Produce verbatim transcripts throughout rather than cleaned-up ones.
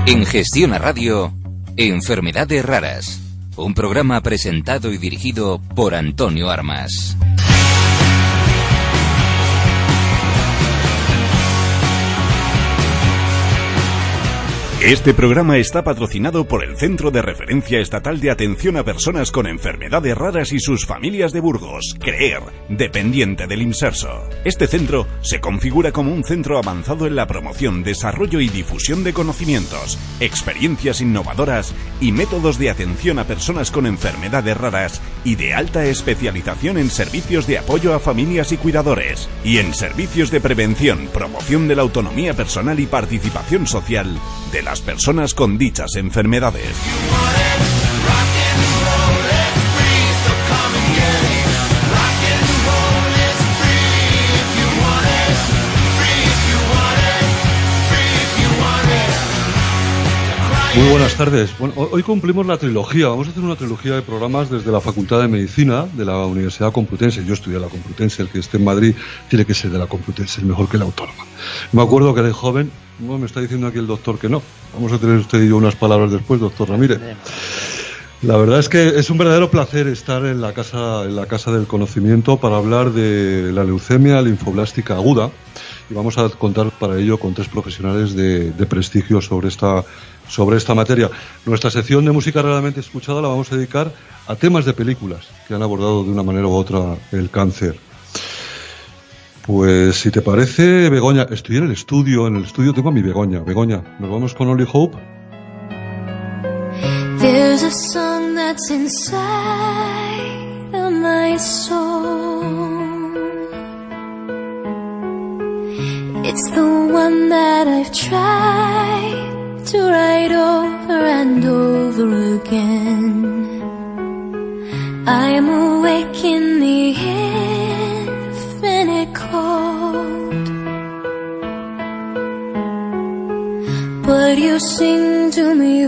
En Gestiona Radio, Enfermedades Raras, un programa presentado y dirigido por Antonio Armas. Este programa está patrocinado por el Centro de Referencia Estatal de Atención a Personas con Enfermedades Raras y sus familias de Burgos, CREER, dependiente del INSERSO. Este centro se configura como un centro avanzado en la promoción, desarrollo y difusión de conocimientos, experiencias innovadoras y métodos de atención a personas con enfermedades raras y de alta especialización en servicios de apoyo a familias y cuidadores, y en servicios de prevención, promoción de la autonomía personal y participación social de las personas con dichas enfermedades. Muy buenas tardes. Bueno, hoy cumplimos la trilogía. Vamos a hacer una trilogía de programas desde la Facultad de Medicina de la Universidad Complutense. Yo estudié la Complutense. El que esté en Madrid tiene que ser de la Complutense, es mejor que la Autónoma. Me acuerdo que de joven, no me está diciendo aquí el doctor que no. Vamos a tener usted y yo unas palabras después, doctor Ramírez. La verdad es que es un verdadero placer estar en la casa, en la casa del conocimiento para hablar de la leucemia linfoblástica aguda. Y vamos a contar para ello con tres profesionales de, de prestigio sobre esta, sobre esta materia. Nuestra sección de música raramente escuchada la vamos a dedicar a temas de películas que han abordado de una manera u otra el cáncer. Pues si te parece, Begoña, estoy en el estudio, en el estudio tengo a mi Begoña. Begoña, ¿nos vamos con Only Hope? There's a song that's inside of my soul. It's the one that I've tried to write over and over again. I'm awake in the infinite cold, but you sing to me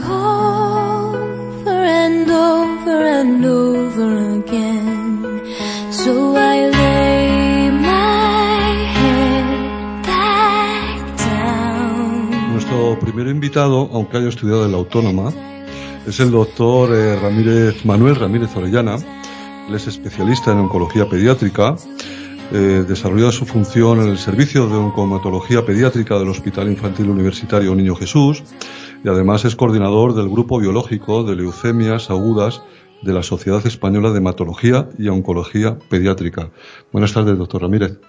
over and over and over again. So I lay my head back down. Nuestro primer invitado, aunque haya estudiado en la Autónoma, es el doctor eh, Ramírez, Manuel Ramírez Orellana. Él es especialista en oncología pediátrica. Eh, desarrolla su función en el Servicio de Oncomatología Pediátrica del Hospital Infantil Universitario Niño Jesús y además es coordinador del Grupo Biológico de Leucemias Agudas de la Sociedad Española de Hematología y Oncología Pediátrica. Buenas tardes, doctor Ramírez.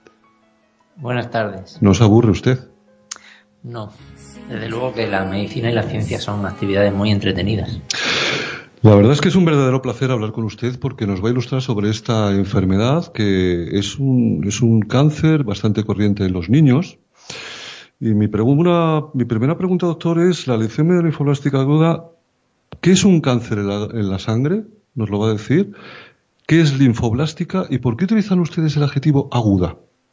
Buenas tardes. ¿No se aburre usted? No, desde luego que la medicina y la ciencia son actividades muy entretenidas. La verdad es que es un verdadero placer hablar con usted porque nos va a ilustrar sobre esta enfermedad que es un, es un cáncer bastante corriente en los niños. Y mi, pregunta, mi primera pregunta, doctor, es la leucemia linfoblástica aguda. ¿Qué es un cáncer en la, en la sangre? ¿Nos lo va a decir? ¿Qué es linfoblástica y por qué utilizan ustedes el adjetivo aguda?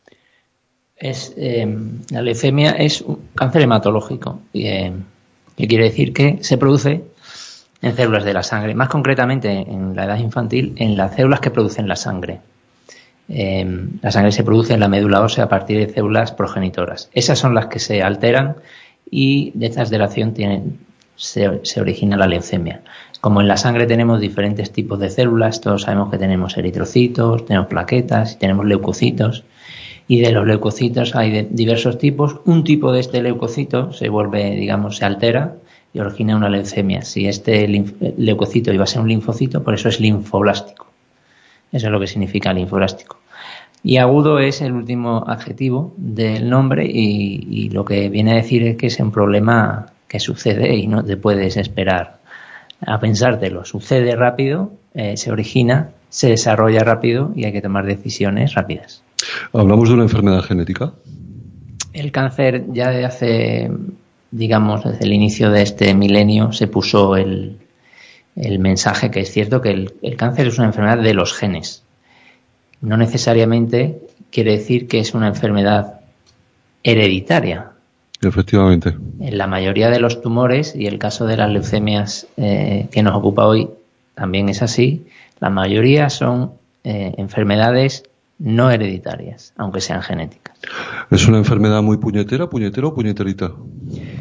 Es, eh, la leucemia es un cáncer hematológico, y, eh, que quiere decir que se produce en células de la sangre, más concretamente en la edad infantil, en las células que producen la sangre. Eh, la sangre se produce en la médula ósea a partir de células progenitoras. Esas son las que se alteran y de esta alteración tienen, se, se origina la leucemia. Como en la sangre tenemos diferentes tipos de células, todos sabemos que tenemos eritrocitos, tenemos plaquetas y tenemos leucocitos. Y de los leucocitos hay de diversos tipos. Un tipo de este leucocito se vuelve, digamos, se altera y origina una leucemia. Si este leucocito iba a ser un linfocito, por eso es linfoblástico. Eso es lo que significa linfoblástico. Y agudo es el último adjetivo del nombre y, y lo que viene a decir es que es un problema que sucede y no te puedes esperar a pensártelo. Sucede rápido, eh, se origina, se desarrolla rápido y hay que tomar decisiones rápidas. ¿Hablamos de una enfermedad genética? El cáncer ya de hace, digamos, desde el inicio de este milenio se puso el, el mensaje que es cierto que el, el cáncer es una enfermedad de los genes. No necesariamente quiere decir que es una enfermedad hereditaria. Efectivamente. En la mayoría de los tumores, y el caso de las leucemias eh, que nos ocupa hoy también es así, la mayoría son eh, enfermedades no hereditarias, aunque sean genéticas. ¿Es una enfermedad muy puñetera, puñetero o puñeterita?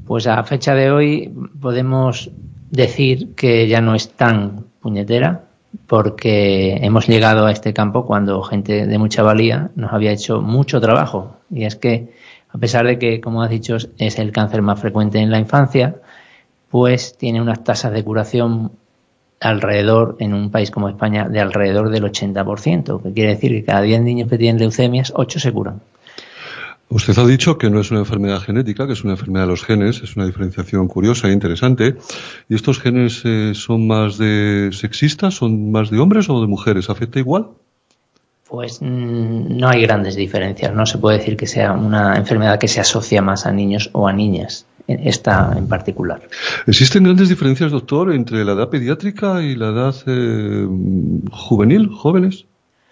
Pues a fecha de hoy podemos decir que ya no es tan puñetera, porque hemos llegado a este campo cuando gente de mucha valía nos había hecho mucho trabajo. Y es que, a pesar de que, como has dicho, es el cáncer más frecuente en la infancia, pues tiene unas tasas de curación alrededor, en un país como España, de alrededor del ochenta por ciento, que quiere decir que cada diez niños que tienen leucemias, ocho se curan. Usted ha dicho que no es una enfermedad genética, que es una enfermedad de los genes, es una diferenciación curiosa e interesante. ¿Y estos genes eh, son más de sexistas, son más de hombres o de mujeres? ¿Afecta igual? Pues mmm, no hay grandes diferencias. No se puede decir que sea una enfermedad que se asocia más a niños o a niñas, esta en particular. ¿Existen grandes diferencias, doctor, entre la edad pediátrica y la edad eh, juvenil, jóvenes?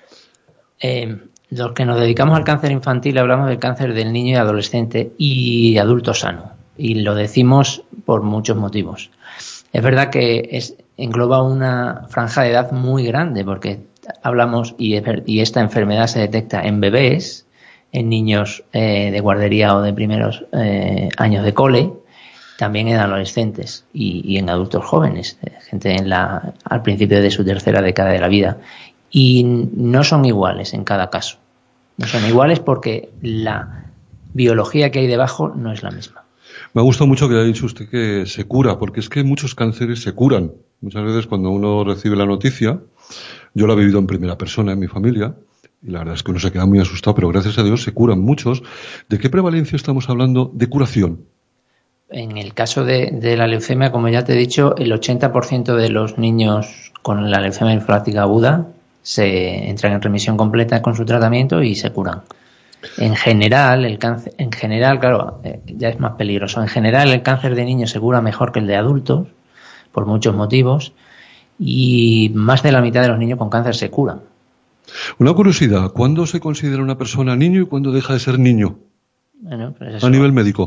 Eh... Los que nos dedicamos al cáncer infantil hablamos del cáncer del niño y adolescente y adulto sano. Y lo decimos por muchos motivos. Es verdad que es, engloba una franja de edad muy grande, porque hablamos, y, y esta enfermedad se detecta en bebés, en niños eh, de guardería o de primeros eh, años de cole, también en adolescentes y, y en adultos jóvenes, gente en la, al principio de su tercera década de la vida. Y no son iguales en cada caso. No son iguales porque la biología que hay debajo no es la misma. Me ha gustado mucho que haya dicho usted que se cura, porque es que muchos cánceres se curan. Muchas veces cuando uno recibe la noticia, yo lo he vivido en primera persona en mi familia, y la verdad es que uno se queda muy asustado, pero gracias a Dios se curan muchos. ¿De qué prevalencia estamos hablando de curación? En el caso de, de la leucemia, como ya te he dicho, el ochenta por ciento de los niños con la leucemia linfática aguda se entran en remisión completa con su tratamiento y se curan. En general, el cáncer, en general, claro, eh, ya es más peligroso. En general, el cáncer de niños se cura mejor que el de adultos, por muchos motivos, y más de la mitad de los niños con cáncer se curan. Una curiosidad, ¿cuándo se considera una persona niño y cuándo deja de ser niño? Bueno, pues eso, a nivel médico.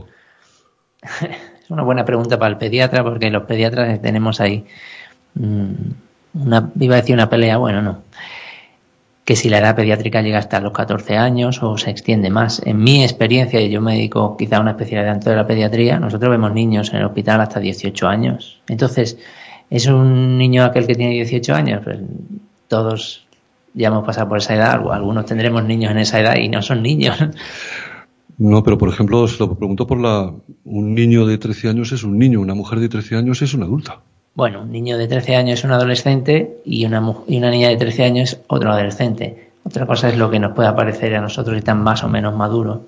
Es una buena pregunta para el pediatra, porque los pediatras tenemos ahí mmm, una, iba a decir una pelea, bueno, no. Que si la edad pediátrica llega hasta los catorce años o se extiende más. En mi experiencia, y yo me dedico quizá a una especialidad dentro de la pediatría, nosotros vemos niños en el hospital hasta dieciocho años. Entonces, ¿es un niño aquel que tiene dieciocho años? Pues todos ya hemos pasado por esa edad, algunos tendremos niños en esa edad y no son niños. No, pero por ejemplo, se lo pregunto por la... Un niño de trece años es un niño, una mujer de trece años es una adulta. Bueno, un niño de trece años es un adolescente y una, y una niña de trece años es otro adolescente. Otra cosa es lo que nos pueda parecer a nosotros que están más o menos maduros.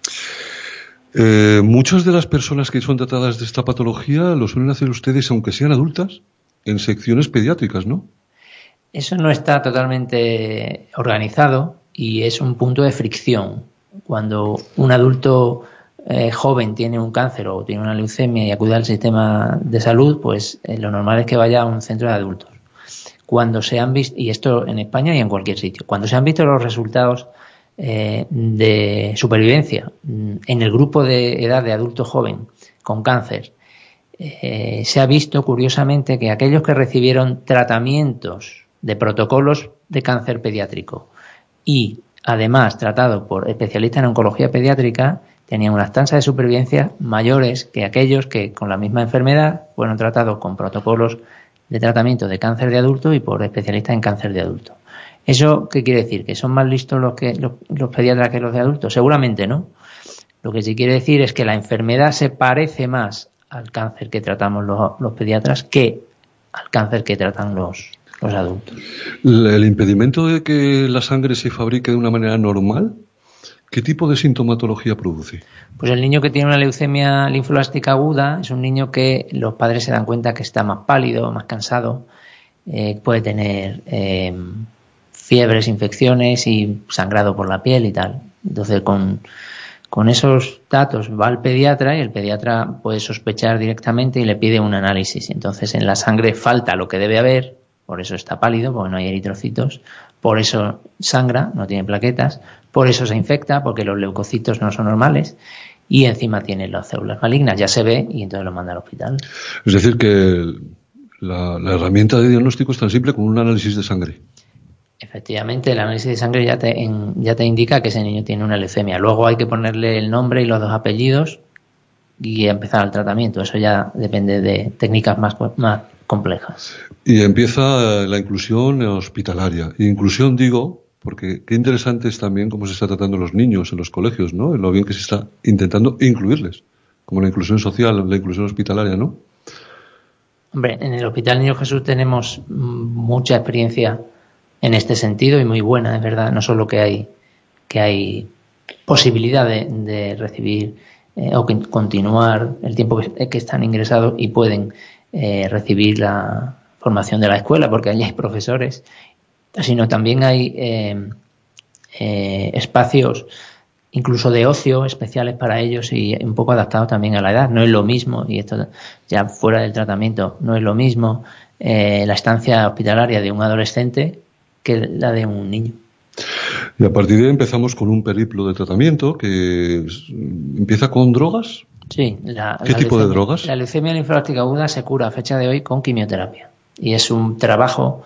Eh, muchas de las personas que son tratadas de esta patología lo suelen hacer ustedes, aunque sean adultas, en secciones pediátricas, ¿no? Eso no está totalmente organizado y es un punto de fricción. Cuando un adulto eh, joven tiene un cáncer o tiene una leucemia y acude al sistema de salud, pues eh, lo normal es que vaya a un centro de adultos. Cuando se han visto, y esto en España y en cualquier sitio, cuando se han visto los resultados eh, de supervivencia en el grupo de edad de adulto joven con cáncer, eh, se ha visto curiosamente que aquellos que recibieron tratamientos de protocolos de cáncer pediátrico y además tratado por especialistas en oncología pediátrica, tenían unas tasas de supervivencia mayores que aquellos que con la misma enfermedad fueron tratados con protocolos de tratamiento de cáncer de adulto y por especialistas en cáncer de adulto. ¿Eso qué quiere decir? ¿Que son más listos los, que, los, los pediatras que los de adultos? Seguramente no. Lo que sí quiere decir es que la enfermedad se parece más al cáncer que tratamos los, los pediatras que al cáncer que tratan los los adultos. ¿El impedimento de que la sangre se fabrique de una manera normal? ¿Qué tipo de sintomatología produce? Pues el niño que tiene una leucemia linfoblástica aguda es un niño que los padres se dan cuenta que está más pálido, más cansado, eh, puede tener eh, fiebres, infecciones y sangrado por la piel y tal. Entonces con, con esos datos va al pediatra y el pediatra puede sospechar directamente y le pide un análisis. Entonces en la sangre falta lo que debe haber. Por eso está pálido, porque no hay eritrocitos, por eso sangra, no tiene plaquetas, por eso se infecta, porque los leucocitos no son normales, y encima tiene las células malignas, ya se ve, y entonces lo manda al hospital. Es decir, que la, la herramienta de diagnóstico es tan simple como un análisis de sangre. Efectivamente, el análisis de sangre ya te, en, ya te indica que ese niño tiene una leucemia. Luego hay que ponerle el nombre y los dos apellidos y empezar el tratamiento. Eso ya depende de técnicas más, más complejas. Y empieza la inclusión hospitalaria. Inclusión digo, porque qué interesante es también cómo se está tratando a los niños en los colegios, ¿no? Lo bien que se está intentando incluirles, como la inclusión social, la inclusión hospitalaria, ¿no? Hombre, en el Hospital Niño Jesús tenemos mucha experiencia en este sentido y muy buena, es verdad. No solo que hay que hay posibilidad de, de recibir eh, o que continuar el tiempo que, que están ingresados y pueden eh, recibir la formación de la escuela, porque allí hay profesores, sino también hay eh, eh, espacios incluso de ocio especiales para ellos y un poco adaptados también a la edad. No es lo mismo, y esto ya fuera del tratamiento, no es lo mismo eh, la estancia hospitalaria de un adolescente que la de un niño. Y a partir de ahí empezamos con un periplo de tratamiento que empieza con drogas. Sí. La, ¿Qué la tipo leucemia, de drogas? La leucemia linfocítica aguda se cura a fecha de hoy con quimioterapia. Y es un trabajo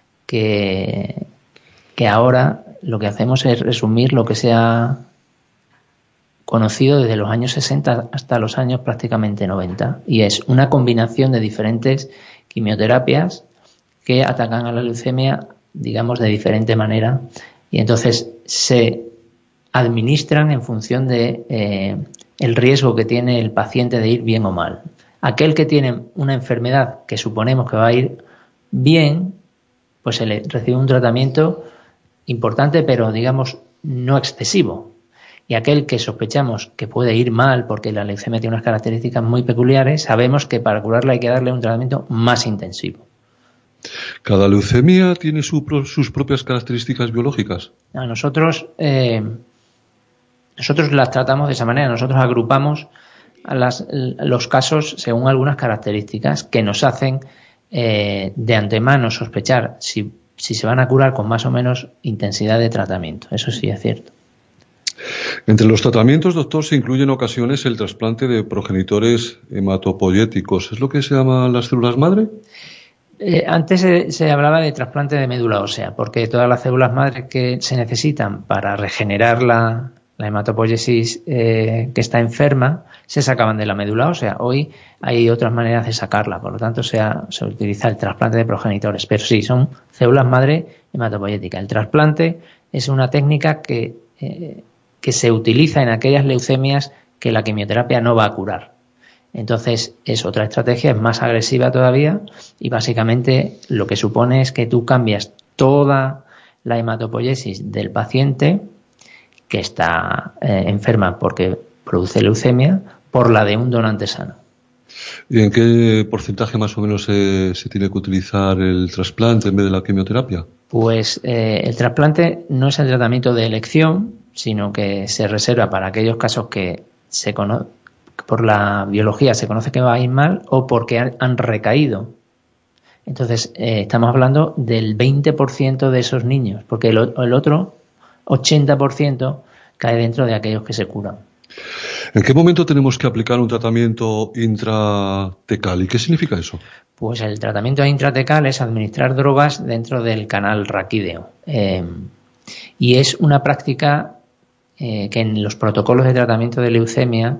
que, que ahora lo que hacemos es resumir lo que se ha conocido desde los años sesenta hasta los años prácticamente noventa. Y es una combinación de diferentes quimioterapias que atacan a la leucemia, digamos, de diferente manera. Y entonces se administran en función de eh, el riesgo que tiene el paciente de ir bien o mal. Aquel que tiene una enfermedad que suponemos que va a ir bien, pues se le recibe un tratamiento importante, pero digamos no excesivo. Y aquel que sospechamos que puede ir mal porque la leucemia tiene unas características muy peculiares, sabemos que para curarla hay que darle un tratamiento más intensivo. ¿Cada leucemia tiene su pro, sus propias características biológicas? A nosotros, eh, nosotros las tratamos de esa manera. Nosotros agrupamos a las, los casos según algunas características que nos hacen eh, de antemano sospechar si, si se van a curar con más o menos intensidad de tratamiento. Eso sí es cierto. Entre los tratamientos, doctor, se incluye en ocasiones el trasplante de progenitores hematopoyéticos. ¿Es lo que se llama las células madre? Eh, antes se, se hablaba de trasplante de médula ósea, porque todas las células madre que se necesitan para regenerar la, la hematopoiesis eh, que está enferma se sacaban de la médula ósea. Hoy hay otras maneras de sacarla, por lo tanto se, ha, se utiliza el trasplante de progenitores, pero sí, son células madre hematopoyéticas. El trasplante es una técnica que, eh, que se utiliza en aquellas leucemias que la quimioterapia no va a curar. Entonces es otra estrategia, es más agresiva todavía y básicamente lo que supone es que tú cambias toda la hematopoiesis del paciente que está eh, enferma porque produce leucemia por la de un donante sano. ¿Y en qué porcentaje más o menos se, se tiene que utilizar el trasplante en vez de la quimioterapia? Pues eh, el trasplante no es el tratamiento de elección, sino que se reserva para aquellos casos que se conocen. Por la biología se conoce que va a ir mal o porque han, han recaído. Entonces, eh, estamos hablando del veinte por ciento de esos niños, porque el, el otro ochenta por ciento cae dentro de aquellos que se curan. ¿En qué momento tenemos que aplicar un tratamiento intratecal? ¿Y qué significa eso? Pues el tratamiento intratecal es administrar drogas dentro del canal raquídeo. Eh, y es una práctica eh, que en los protocolos de tratamiento de leucemia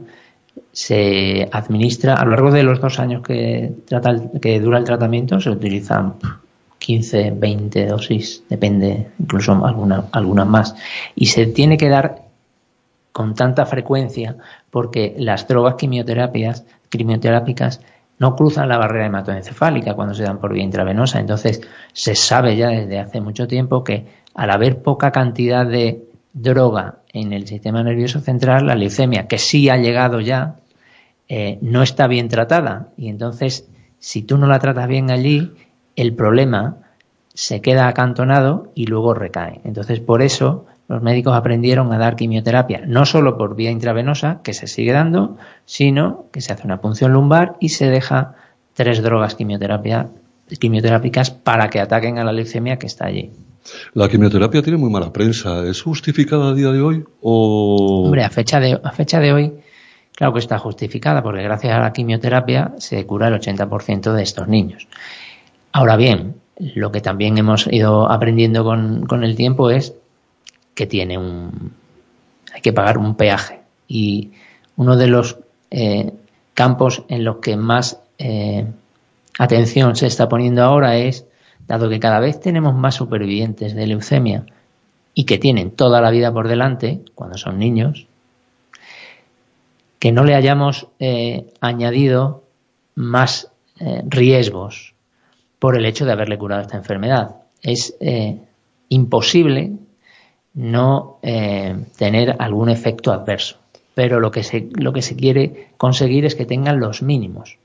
se administra a lo largo de los dos años que, trata el, que dura el tratamiento. Se utilizan quince, veinte dosis, depende, incluso alguna, algunas más. Y se tiene que dar con tanta frecuencia porque las drogas quimioterapias, quimioterápicas no cruzan la barrera hematoencefálica cuando se dan por vía intravenosa. Entonces se sabe ya desde hace mucho tiempo que al haber poca cantidad de droga en el sistema nervioso central, la leucemia, que sí ha llegado ya, eh, no está bien tratada. Y entonces, si tú no la tratas bien allí, el problema se queda acantonado y luego recae. Entonces, por eso, los médicos aprendieron a dar quimioterapia, no solo por vía intravenosa, que se sigue dando, sino que se hace una punción lumbar y se deja tres drogas quimioterapia, quimioterápicas para que ataquen a la leucemia que está allí. La quimioterapia tiene muy mala prensa. ¿Es justificada a día de hoy? O... Hombre, a fecha de, a fecha de hoy, claro que está justificada, porque gracias a la quimioterapia se cura el ochenta por ciento de estos niños. Ahora bien, lo que también hemos ido aprendiendo con, con el tiempo es que tiene un, hay que pagar un peaje. Y uno de los eh, campos en los que más eh, atención se está poniendo ahora es, dado que cada vez tenemos más supervivientes de leucemia y que tienen toda la vida por delante, cuando son niños, que no le hayamos eh, añadido más eh, riesgos por el hecho de haberle curado esta enfermedad. Es eh, imposible no eh, tener algún efecto adverso, pero lo que se, lo que se quiere conseguir es que tengan los mínimos.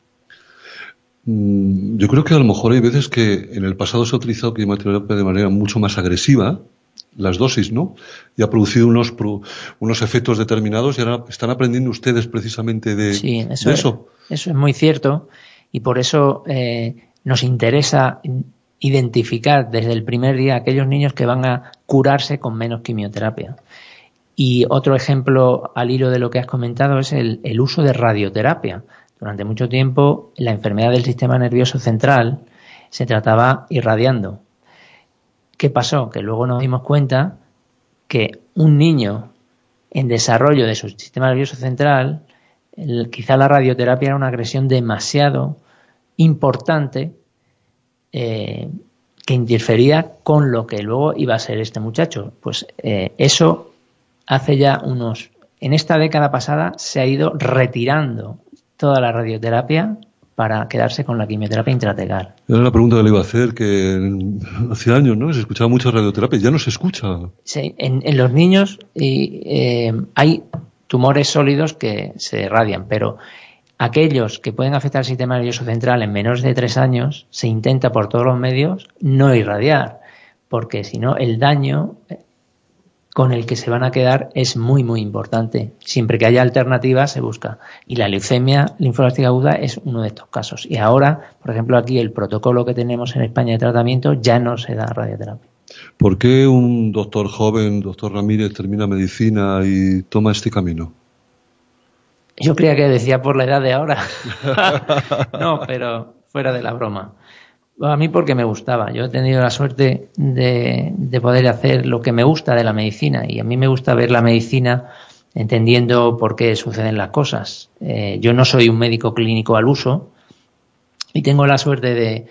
Yo creo que a lo mejor hay veces que en el pasado se ha utilizado quimioterapia de manera mucho más agresiva, las dosis, ¿no? Y ha producido unos unos efectos determinados y ahora están aprendiendo ustedes precisamente de, sí, eso de eso. Es, eso es muy cierto y por eso eh, nos interesa identificar desde el primer día aquellos niños que van a curarse con menos quimioterapia. Y otro ejemplo al hilo de lo que has comentado es el, el uso de radioterapia. Durante mucho tiempo la enfermedad del sistema nervioso central se trataba irradiando. ¿Qué pasó? Que luego nos dimos cuenta que un niño en desarrollo de su sistema nervioso central, el, quizá la radioterapia era una agresión demasiado importante eh, que interfería con lo que luego iba a ser este muchacho. Pues eh, eso hace ya unos... En esta década pasada se ha ido retirando toda la radioterapia para quedarse con la quimioterapia intratecal. Era la pregunta que le iba a hacer, que hace años, ¿no?, se escuchaba mucho radioterapia, ya no se escucha. Sí, en, en los niños y, eh, hay tumores sólidos que se irradian, pero aquellos que pueden afectar el sistema nervioso central en menores de tres años, se intenta por todos los medios no irradiar, porque si no el daño con el que se van a quedar es muy, muy importante. Siempre que haya alternativas se busca. Y la leucemia linfoblástica aguda es uno de estos casos. Y ahora, por ejemplo, aquí el protocolo que tenemos en España de tratamiento ya no se da radioterapia. ¿Por qué un doctor joven, doctor Ramírez, termina medicina y toma este camino? Yo creía que decía por la edad de ahora. No, pero fuera de la broma. A mí porque me gustaba. Yo he tenido la suerte de, de poder hacer lo que me gusta de la medicina y a mí me gusta ver la medicina entendiendo por qué suceden las cosas. Eh, yo no soy un médico clínico al uso y tengo la suerte de,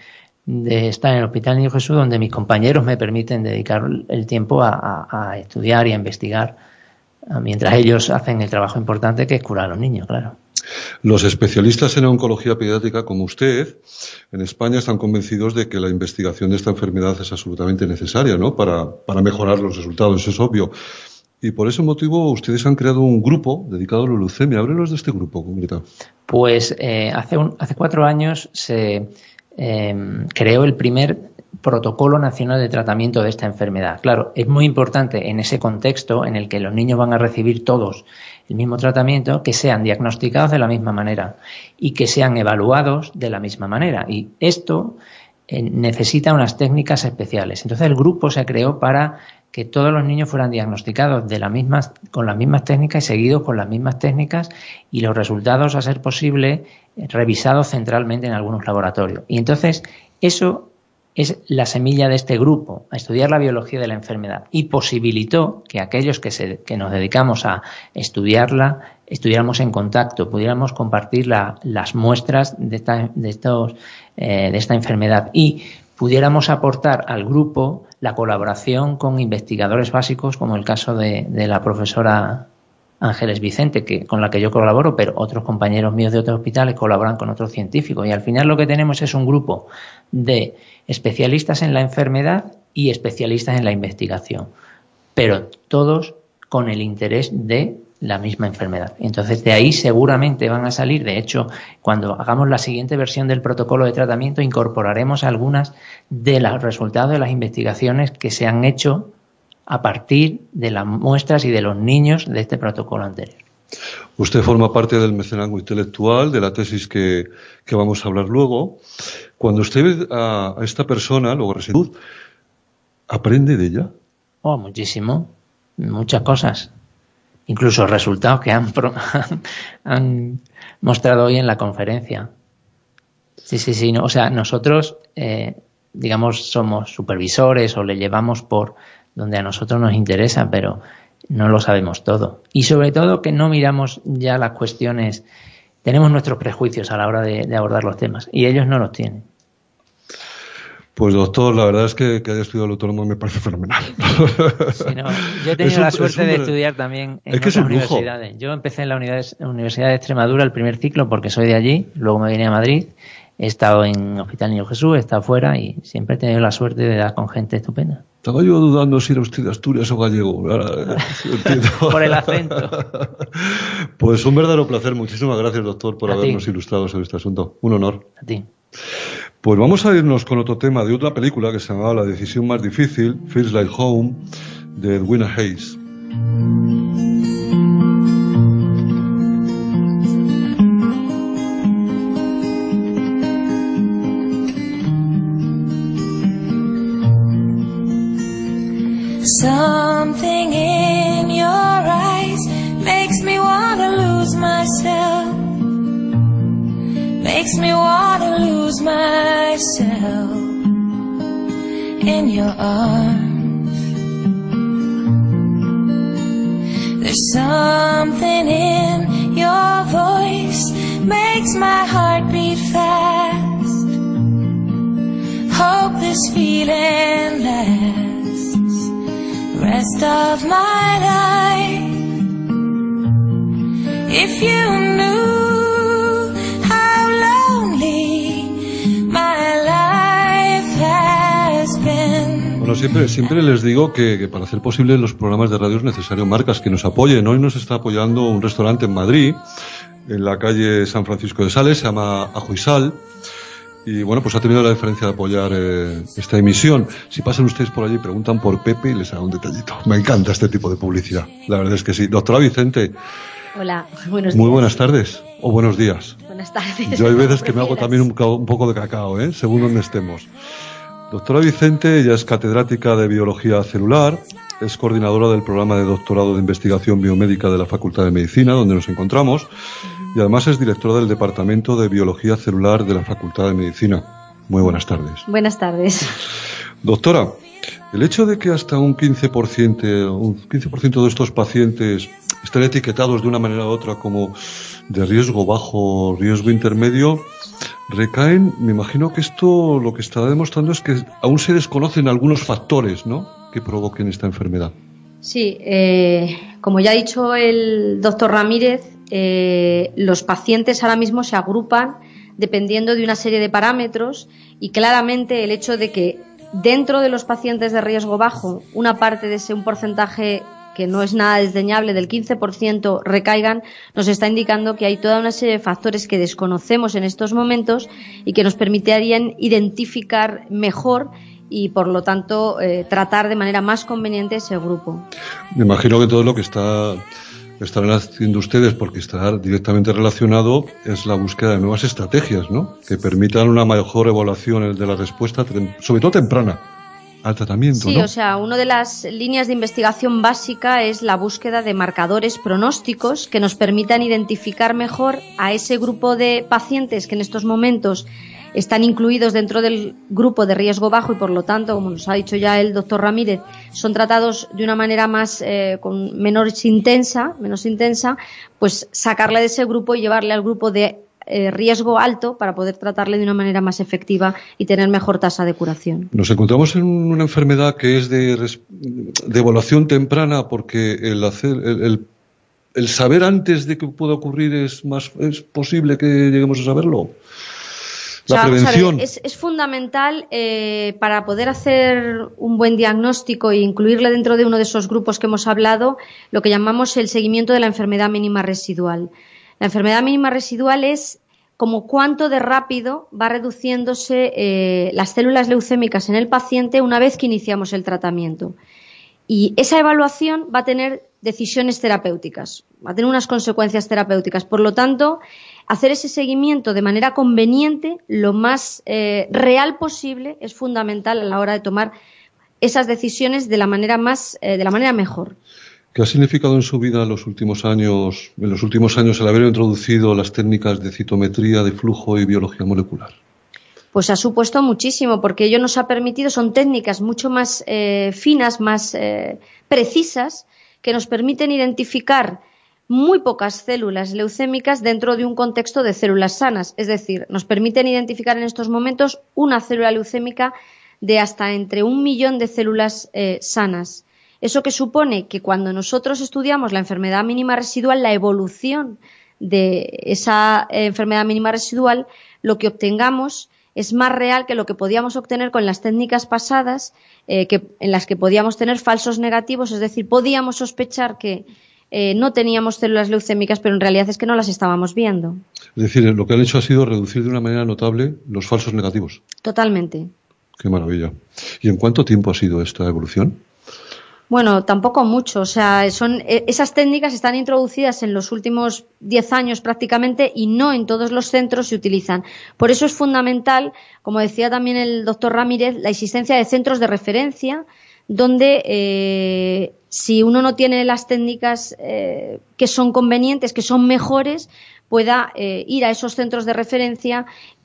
de estar en el Hospital Niño Jesús, donde mis compañeros me permiten dedicar el tiempo a, a, a estudiar y a investigar mientras ellos hacen el trabajo importante que es curar a los niños, claro. Los especialistas en oncología pediátrica como usted en España están convencidos de que la investigación de esta enfermedad es absolutamente necesaria, ¿no?, para, para mejorar los resultados, eso es obvio. Y por ese motivo ustedes han creado un grupo dedicado a la leucemia. Háblenos de este grupo, Congreta. Pues eh, hace, un, hace cuatro años se eh, creó el primer protocolo nacional de tratamiento de esta enfermedad. Claro, es muy importante en ese contexto en el que los niños van a recibir todos el mismo tratamiento, que sean diagnosticados de la misma manera y que sean evaluados de la misma manera. Y esto eh, necesita unas técnicas especiales. Entonces el grupo se creó para que todos los niños fueran diagnosticados de las mismas, con las mismas técnicas y seguidos con las mismas técnicas y los resultados, a ser posible, eh, revisados centralmente en algunos laboratorios. Y entonces eso es la semilla de este grupo, a estudiar la biología de la enfermedad, y posibilitó que aquellos que, se, que nos dedicamos a estudiarla, estuviéramos en contacto, pudiéramos compartir la, las muestras de esta, de, estos, eh, de esta enfermedad y pudiéramos aportar al grupo la colaboración con investigadores básicos, como el caso de, de la profesora Ángeles Vicente, que, con la que yo colaboro, pero otros compañeros míos de otros hospitales colaboran con otros científicos. Y al final lo que tenemos es un grupo de especialistas en la enfermedad y especialistas en la investigación, pero todos con el interés de la misma enfermedad. Entonces, de ahí seguramente van a salir, de hecho, cuando hagamos la siguiente versión del protocolo de tratamiento, incorporaremos algunas de los resultados de las investigaciones que se han hecho a partir de las muestras y de los niños de este protocolo anterior. Usted forma parte del mecenazgo intelectual, de la tesis que, que vamos a hablar luego. Cuando usted ve a, a esta persona, luego salud, ¿aprende de ella? Oh, muchísimo. Muchas cosas. Incluso resultados que han, han, han mostrado hoy en la conferencia. Sí, sí, sí. No, o sea, nosotros, eh, digamos, somos supervisores o le llevamos por donde a nosotros nos interesa, pero no lo sabemos todo. Y sobre todo que no miramos ya las cuestiones tenemos nuestros prejuicios a la hora de, de abordar los temas y ellos no los tienen. Pues doctor, la verdad es que, que haya estudiado el autónomo me parece fenomenal. Sí, no, yo he tenido un, la suerte un, de estudiar también en es que otras universidades. Yo empecé en la Universidad de Extremadura el primer ciclo porque soy de allí, luego me vine a Madrid, he estado en Hospital Niño Jesús, he estado fuera y siempre he tenido la suerte de dar con gente estupenda. Estaba yo dudando si era usted de Asturias o gallego. Ahora, por el acento. Pues un verdadero placer. Muchísimas gracias, doctor, por a habernos ti. ilustrado sobre este asunto. Un honor. A ti. Pues vamos a irnos con otro tema de otra película que se llamaba La decisión más difícil, Feels Like Home, de Edwina Hayes. Something in your eyes makes me wanna lose myself, makes me wanna lose myself in your arms. There's something in your voice makes my heart beat fast. Hope this feeling lasts rest of my life. If you knew how lonely my life has been. Bueno, siempre, siempre les digo que, que para hacer posible los programas de radio es necesario marcas que nos apoyen. Hoy nos está apoyando un restaurante en Madrid, en la calle San Francisco de Sales, se llama Ajo y Sal. Y bueno, pues ha tenido la diferencia de apoyar eh, esta emisión. Si pasan ustedes por allí y preguntan por Pepe, les hago un detallito. Me encanta este tipo de publicidad. La verdad es que sí. Doctora Vicente. Hola, buenos días. Muy buenas tardes o buenos días. Buenas tardes. Yo hay veces que me hago también un, un poco de cacao, ¿eh? Según donde estemos. Doctora Vicente, ella es catedrática de Biología Celular, es coordinadora del programa de doctorado de investigación biomédica de la Facultad de Medicina, donde nos encontramos, y además es directora del Departamento de Biología Celular de la Facultad de Medicina. Muy buenas tardes. Buenas tardes. Doctora, el hecho de que hasta un quince por ciento, un quince por ciento de estos pacientes estén etiquetados de una manera u otra como de riesgo bajo, riesgo intermedio, recaen, me imagino que esto lo que está demostrando es que aún se desconocen algunos factores, ¿no?, que provoquen esta enfermedad. Sí, eh, como ya ha dicho el doctor Ramírez, eh, los pacientes ahora mismo se agrupan dependiendo de una serie de parámetros y claramente el hecho de que dentro de los pacientes de riesgo bajo una parte de ese un porcentaje que no es nada desdeñable del quince por ciento recaigan, nos está indicando que hay toda una serie de factores que desconocemos en estos momentos y que nos permitirían identificar mejor y por lo tanto eh, tratar de manera más conveniente ese grupo. Me imagino que todo lo que está estarán haciendo ustedes, porque estará directamente relacionado, es la búsqueda de nuevas estrategias, ¿no?, que permitan una mejor evaluación de la respuesta, sobre todo temprana, al tratamiento. Sí, ¿no? O sea, una de las líneas de investigación básica es la búsqueda de marcadores pronósticos que nos permitan identificar mejor a ese grupo de pacientes que en estos momentos están incluidos dentro del grupo de riesgo bajo y por lo tanto, como nos ha dicho ya el doctor Ramírez, son tratados de una manera más eh, con menos intensa, menos intensa, pues sacarle de ese grupo y llevarle al grupo de eh, riesgo alto para poder tratarle de una manera más efectiva y tener mejor tasa de curación. Nos encontramos en una enfermedad que es de, de evaluación temprana, porque el hacer el, el, el saber antes de que pueda ocurrir es más es posible que lleguemos a saberlo. La o sea, prevención. Ver, es, es fundamental eh, para poder hacer un buen diagnóstico e incluirle dentro de uno de esos grupos que hemos hablado, lo que llamamos el seguimiento de la enfermedad mínima residual. La enfermedad mínima residual es como cuánto de rápido va reduciéndose eh, las células leucémicas en el paciente una vez que iniciamos el tratamiento. Y esa evaluación va a tener decisiones terapéuticas, va a tener unas consecuencias terapéuticas. Por lo tanto, hacer ese seguimiento de manera conveniente, lo más eh, real posible, es fundamental a la hora de tomar esas decisiones de la manera más, eh, de la manera mejor. ¿Qué ha significado en su vida en los últimos años, en los últimos años el haber introducido las técnicas de citometría, de flujo y biología molecular? Pues ha supuesto muchísimo, porque ello nos ha permitido, son técnicas mucho más eh, finas, más eh, precisas, que nos permiten identificar muy pocas células leucémicas dentro de un contexto de células sanas. Es decir, nos permiten identificar en estos momentos una célula leucémica de hasta entre un millón de células eh, sanas. Eso que supone que cuando nosotros estudiamos la enfermedad mínima residual, la evolución de esa eh, enfermedad mínima residual, lo que obtengamos es más real que lo que podíamos obtener con las técnicas pasadas, eh, que, en las que podíamos tener falsos negativos, es decir, podíamos sospechar que eh, no teníamos células leucémicas, pero en realidad es que no las estábamos viendo. Es decir, lo que han hecho ha sido reducir de una manera notable los falsos negativos. Totalmente. Qué maravilla. ¿Y en cuánto tiempo ha sido esta evolución? Bueno, tampoco mucho. O sea, son esas técnicas están introducidas en los últimos diez años prácticamente y no en todos los centros se utilizan. Por eso es fundamental, como decía también el doctor Ramírez, la existencia de centros de referencia donde eh, si uno no tiene las técnicas eh, que son convenientes, que son mejores, pueda eh, ir a esos centros de referencia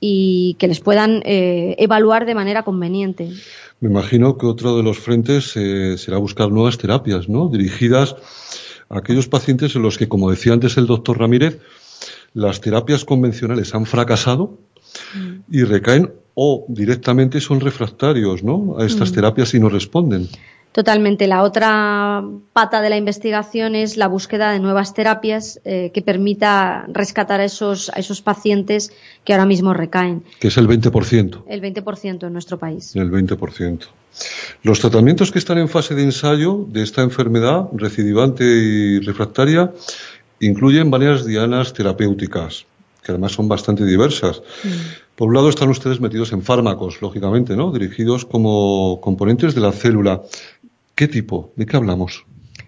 y que les puedan eh, evaluar de manera conveniente. Me imagino que otro de los frentes eh, será buscar nuevas terapias, ¿no? Dirigidas a aquellos pacientes en los que, como decía antes el doctor Ramírez, las terapias convencionales han fracasado mm. y recaen o directamente son refractarios, ¿no?, a estas mm. terapias y no responden. Totalmente. La otra pata de la investigación es la búsqueda de nuevas terapias eh, que permita rescatar a esos, a esos pacientes que ahora mismo recaen. Que es el veinte por ciento. El veinte por ciento en nuestro país. El veinte por ciento. Los tratamientos que están en fase de ensayo de esta enfermedad recidivante y refractaria incluyen varias dianas terapéuticas, que además son bastante diversas. Mm. Por un lado están ustedes metidos en fármacos, lógicamente, ¿no?, dirigidos como componentes de la célula. ¿Qué tipo? ¿De qué hablamos?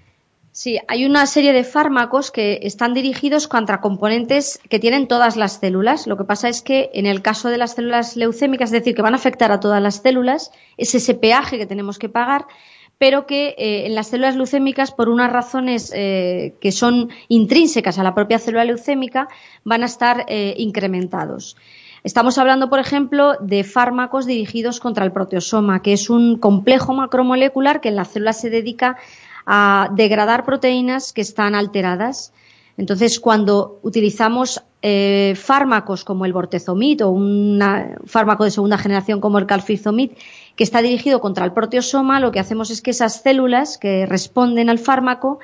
Sí, hay una serie de fármacos que están dirigidos contra componentes que tienen todas las células. Lo que pasa es que en el caso de las células leucémicas, es decir, que van a afectar a todas las células, es ese peaje que tenemos que pagar, pero que eh, en las células leucémicas, por unas razones eh, que son intrínsecas a la propia célula leucémica, van a estar eh, incrementados. Estamos hablando, por ejemplo, de fármacos dirigidos contra el proteosoma, que es un complejo macromolecular que en la célula se dedica a degradar proteínas que están alteradas. Entonces, cuando utilizamos eh, fármacos como el bortezomib o un fármaco de segunda generación como el carfilzomib, que está dirigido contra el proteosoma, lo que hacemos es que esas células que responden al fármaco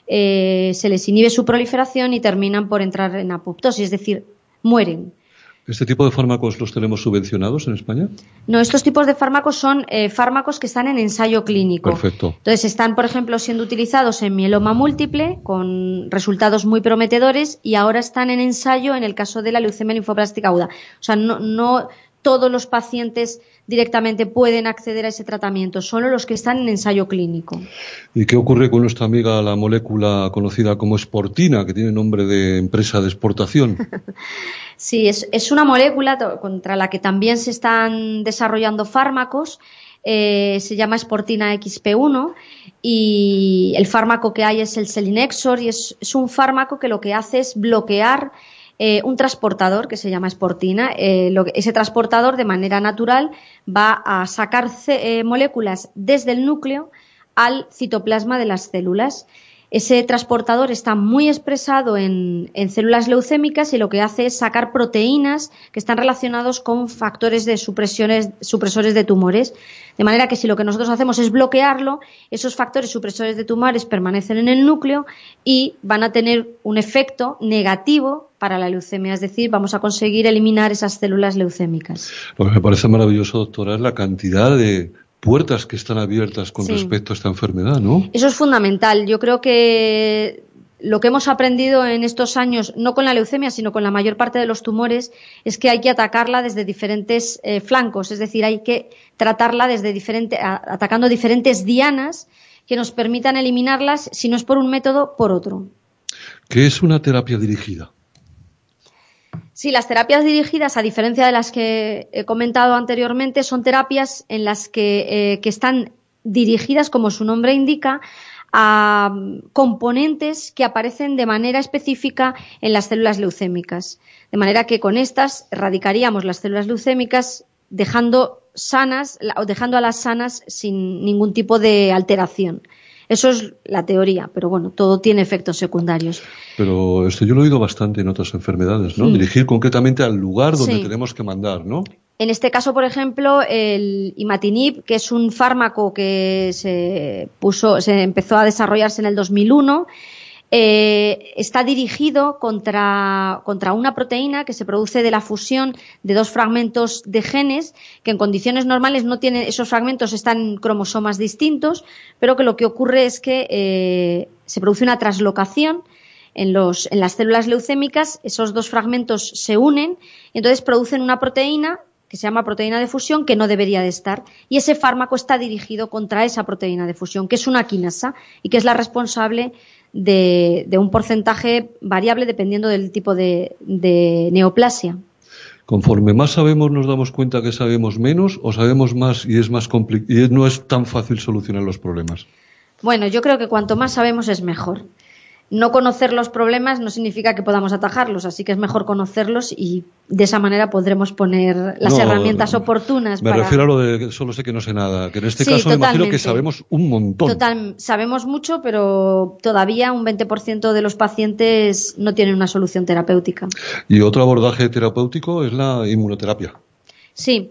eh, se les inhibe su proliferación y terminan por entrar en apoptosis, es decir, mueren. ¿Este tipo de fármacos los tenemos subvencionados en España? No, estos tipos de fármacos son eh, fármacos que están en ensayo clínico. Perfecto. Entonces están, por ejemplo, siendo utilizados en mieloma múltiple con resultados muy prometedores y ahora están en ensayo en el caso de la leucemia linfoblástica aguda. O sea, no, no todos los pacientes directamente pueden acceder a ese tratamiento, solo los que están en ensayo clínico. ¿Y qué ocurre con nuestra amiga la molécula conocida como Sportina, que tiene nombre de empresa de exportación? Sí, es, es una molécula contra la que también se están desarrollando fármacos, eh, se llama Sportina X P uno y el fármaco que hay es el Selinexor y es, es un fármaco que lo que hace es bloquear Eh, un transportador que se llama Sportina. Eh, lo, ese transportador de manera natural va a sacar eh, moléculas desde el núcleo al citoplasma de las células. Ese transportador está muy expresado en, en células leucémicas y lo que hace es sacar proteínas que están relacionados con factores de supresiones, supresores de tumores. De manera que si lo que nosotros hacemos es bloquearlo, esos factores supresores de tumores permanecen en el núcleo y van a tener un efecto negativo para la leucemia. Es decir, vamos a conseguir eliminar esas células leucémicas. Lo que me parece maravilloso, doctora, es la cantidad de puertas que están abiertas con sí. respecto a esta enfermedad, ¿no? Eso es fundamental. Yo creo que lo que hemos aprendido en estos años, no con la leucemia, sino con la mayor parte de los tumores, es que hay que atacarla desde diferentes eh, flancos, es decir, hay que tratarla desde diferente, a, atacando diferentes dianas que nos permitan eliminarlas, si no es por un método, por otro. ¿Qué es una terapia dirigida? Sí, las terapias dirigidas, a diferencia de las que he comentado anteriormente, son terapias en las que, eh, que están dirigidas, como su nombre indica, a componentes que aparecen de manera específica en las células leucémicas. De manera que con estas erradicaríamos las células leucémicas dejando sanas, o dejando a las sanas sin ningún tipo de alteración. Eso es la teoría, pero bueno, todo tiene efectos secundarios. Pero esto yo lo he oído bastante en otras enfermedades, ¿no? Mm. Dirigir concretamente al lugar donde sí. tenemos que mandar, ¿no? En este caso, por ejemplo, el imatinib, que es un fármaco que se puso, se empezó a desarrollarse en el dos mil uno, eh, está dirigido contra, contra una proteína que se produce de la fusión de dos fragmentos de genes que en condiciones normales no tienen, esos fragmentos están en cromosomas distintos, pero que lo que ocurre es que eh, se produce una traslocación en, los, en las células leucémicas, esos dos fragmentos se unen y entonces producen una proteína que se llama proteína de fusión, que no debería de estar, y ese fármaco está dirigido contra esa proteína de fusión, que es una quinasa y que es la responsable de, de un porcentaje variable dependiendo del tipo de, de neoplasia. Conforme más sabemos, ¿nos damos cuenta que sabemos menos o sabemos más y es más compli- y no es tan fácil solucionar los problemas? Bueno, yo creo que cuanto más sabemos es mejor. No conocer los problemas no significa que podamos atajarlos, así que es mejor conocerlos y de esa manera podremos poner las no, me herramientas oportunas. Me para... refiero a lo de que solo sé que no sé nada, que en este sí, caso totalmente. me imagino que sabemos un montón. Total, sabemos mucho, pero todavía un veinte por ciento de los pacientes no tienen una solución terapéutica. Y otro abordaje terapéutico es la inmunoterapia. Sí.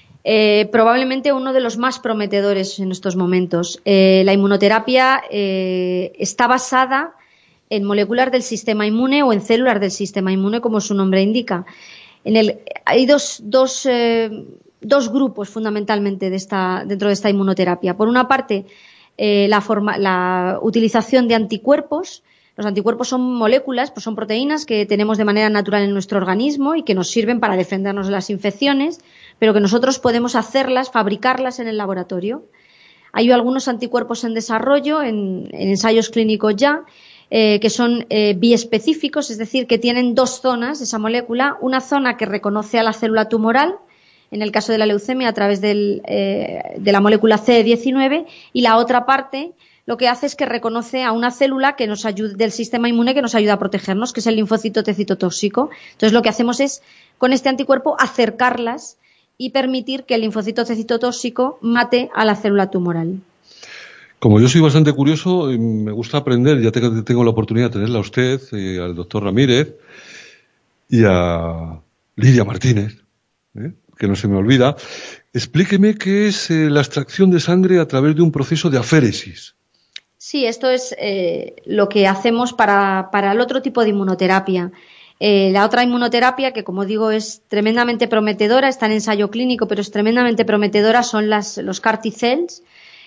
Eh, probablemente uno de los más prometedores en estos momentos. Eh, la inmunoterapia eh, está basada en moléculas del sistema inmune o en células del sistema inmune, como su nombre indica. En el, hay dos, dos, eh, dos grupos fundamentalmente de esta, dentro de esta inmunoterapia. Por una parte, eh, la, forma, la utilización de anticuerpos. Los anticuerpos son moléculas, pues son proteínas que tenemos de manera natural en nuestro organismo y que nos sirven para defendernos de las infecciones, pero que nosotros podemos hacerlas, fabricarlas en el laboratorio. Hay algunos anticuerpos en desarrollo, en, en ensayos clínicos ya, Eh, que son eh, biespecíficos, es decir, que tienen dos zonas, esa molécula, una zona que reconoce a la célula tumoral, en el caso de la leucemia a través del, eh, de la molécula C D diecinueve, y la otra parte lo que hace es que reconoce a una célula que nos ayuda, del sistema inmune que nos ayuda a protegernos, que es el linfocito T citotóxico. Entonces lo que hacemos es, con este anticuerpo, acercarlas y permitir que el linfocito T citotóxico mate a la célula tumoral. Como yo soy bastante curioso, me gusta aprender, ya tengo la oportunidad de tenerla a usted, y al doctor Ramírez, y a Lidia Martínez, ¿eh? que no se me olvida. Explíqueme qué es eh, la extracción de sangre a través de un proceso de aféresis. Sí, esto es eh, lo que hacemos para, para el otro tipo de inmunoterapia. Eh, la otra inmunoterapia, que como digo es tremendamente prometedora, está en ensayo clínico, pero es tremendamente prometedora, son las, los C A R T-cells,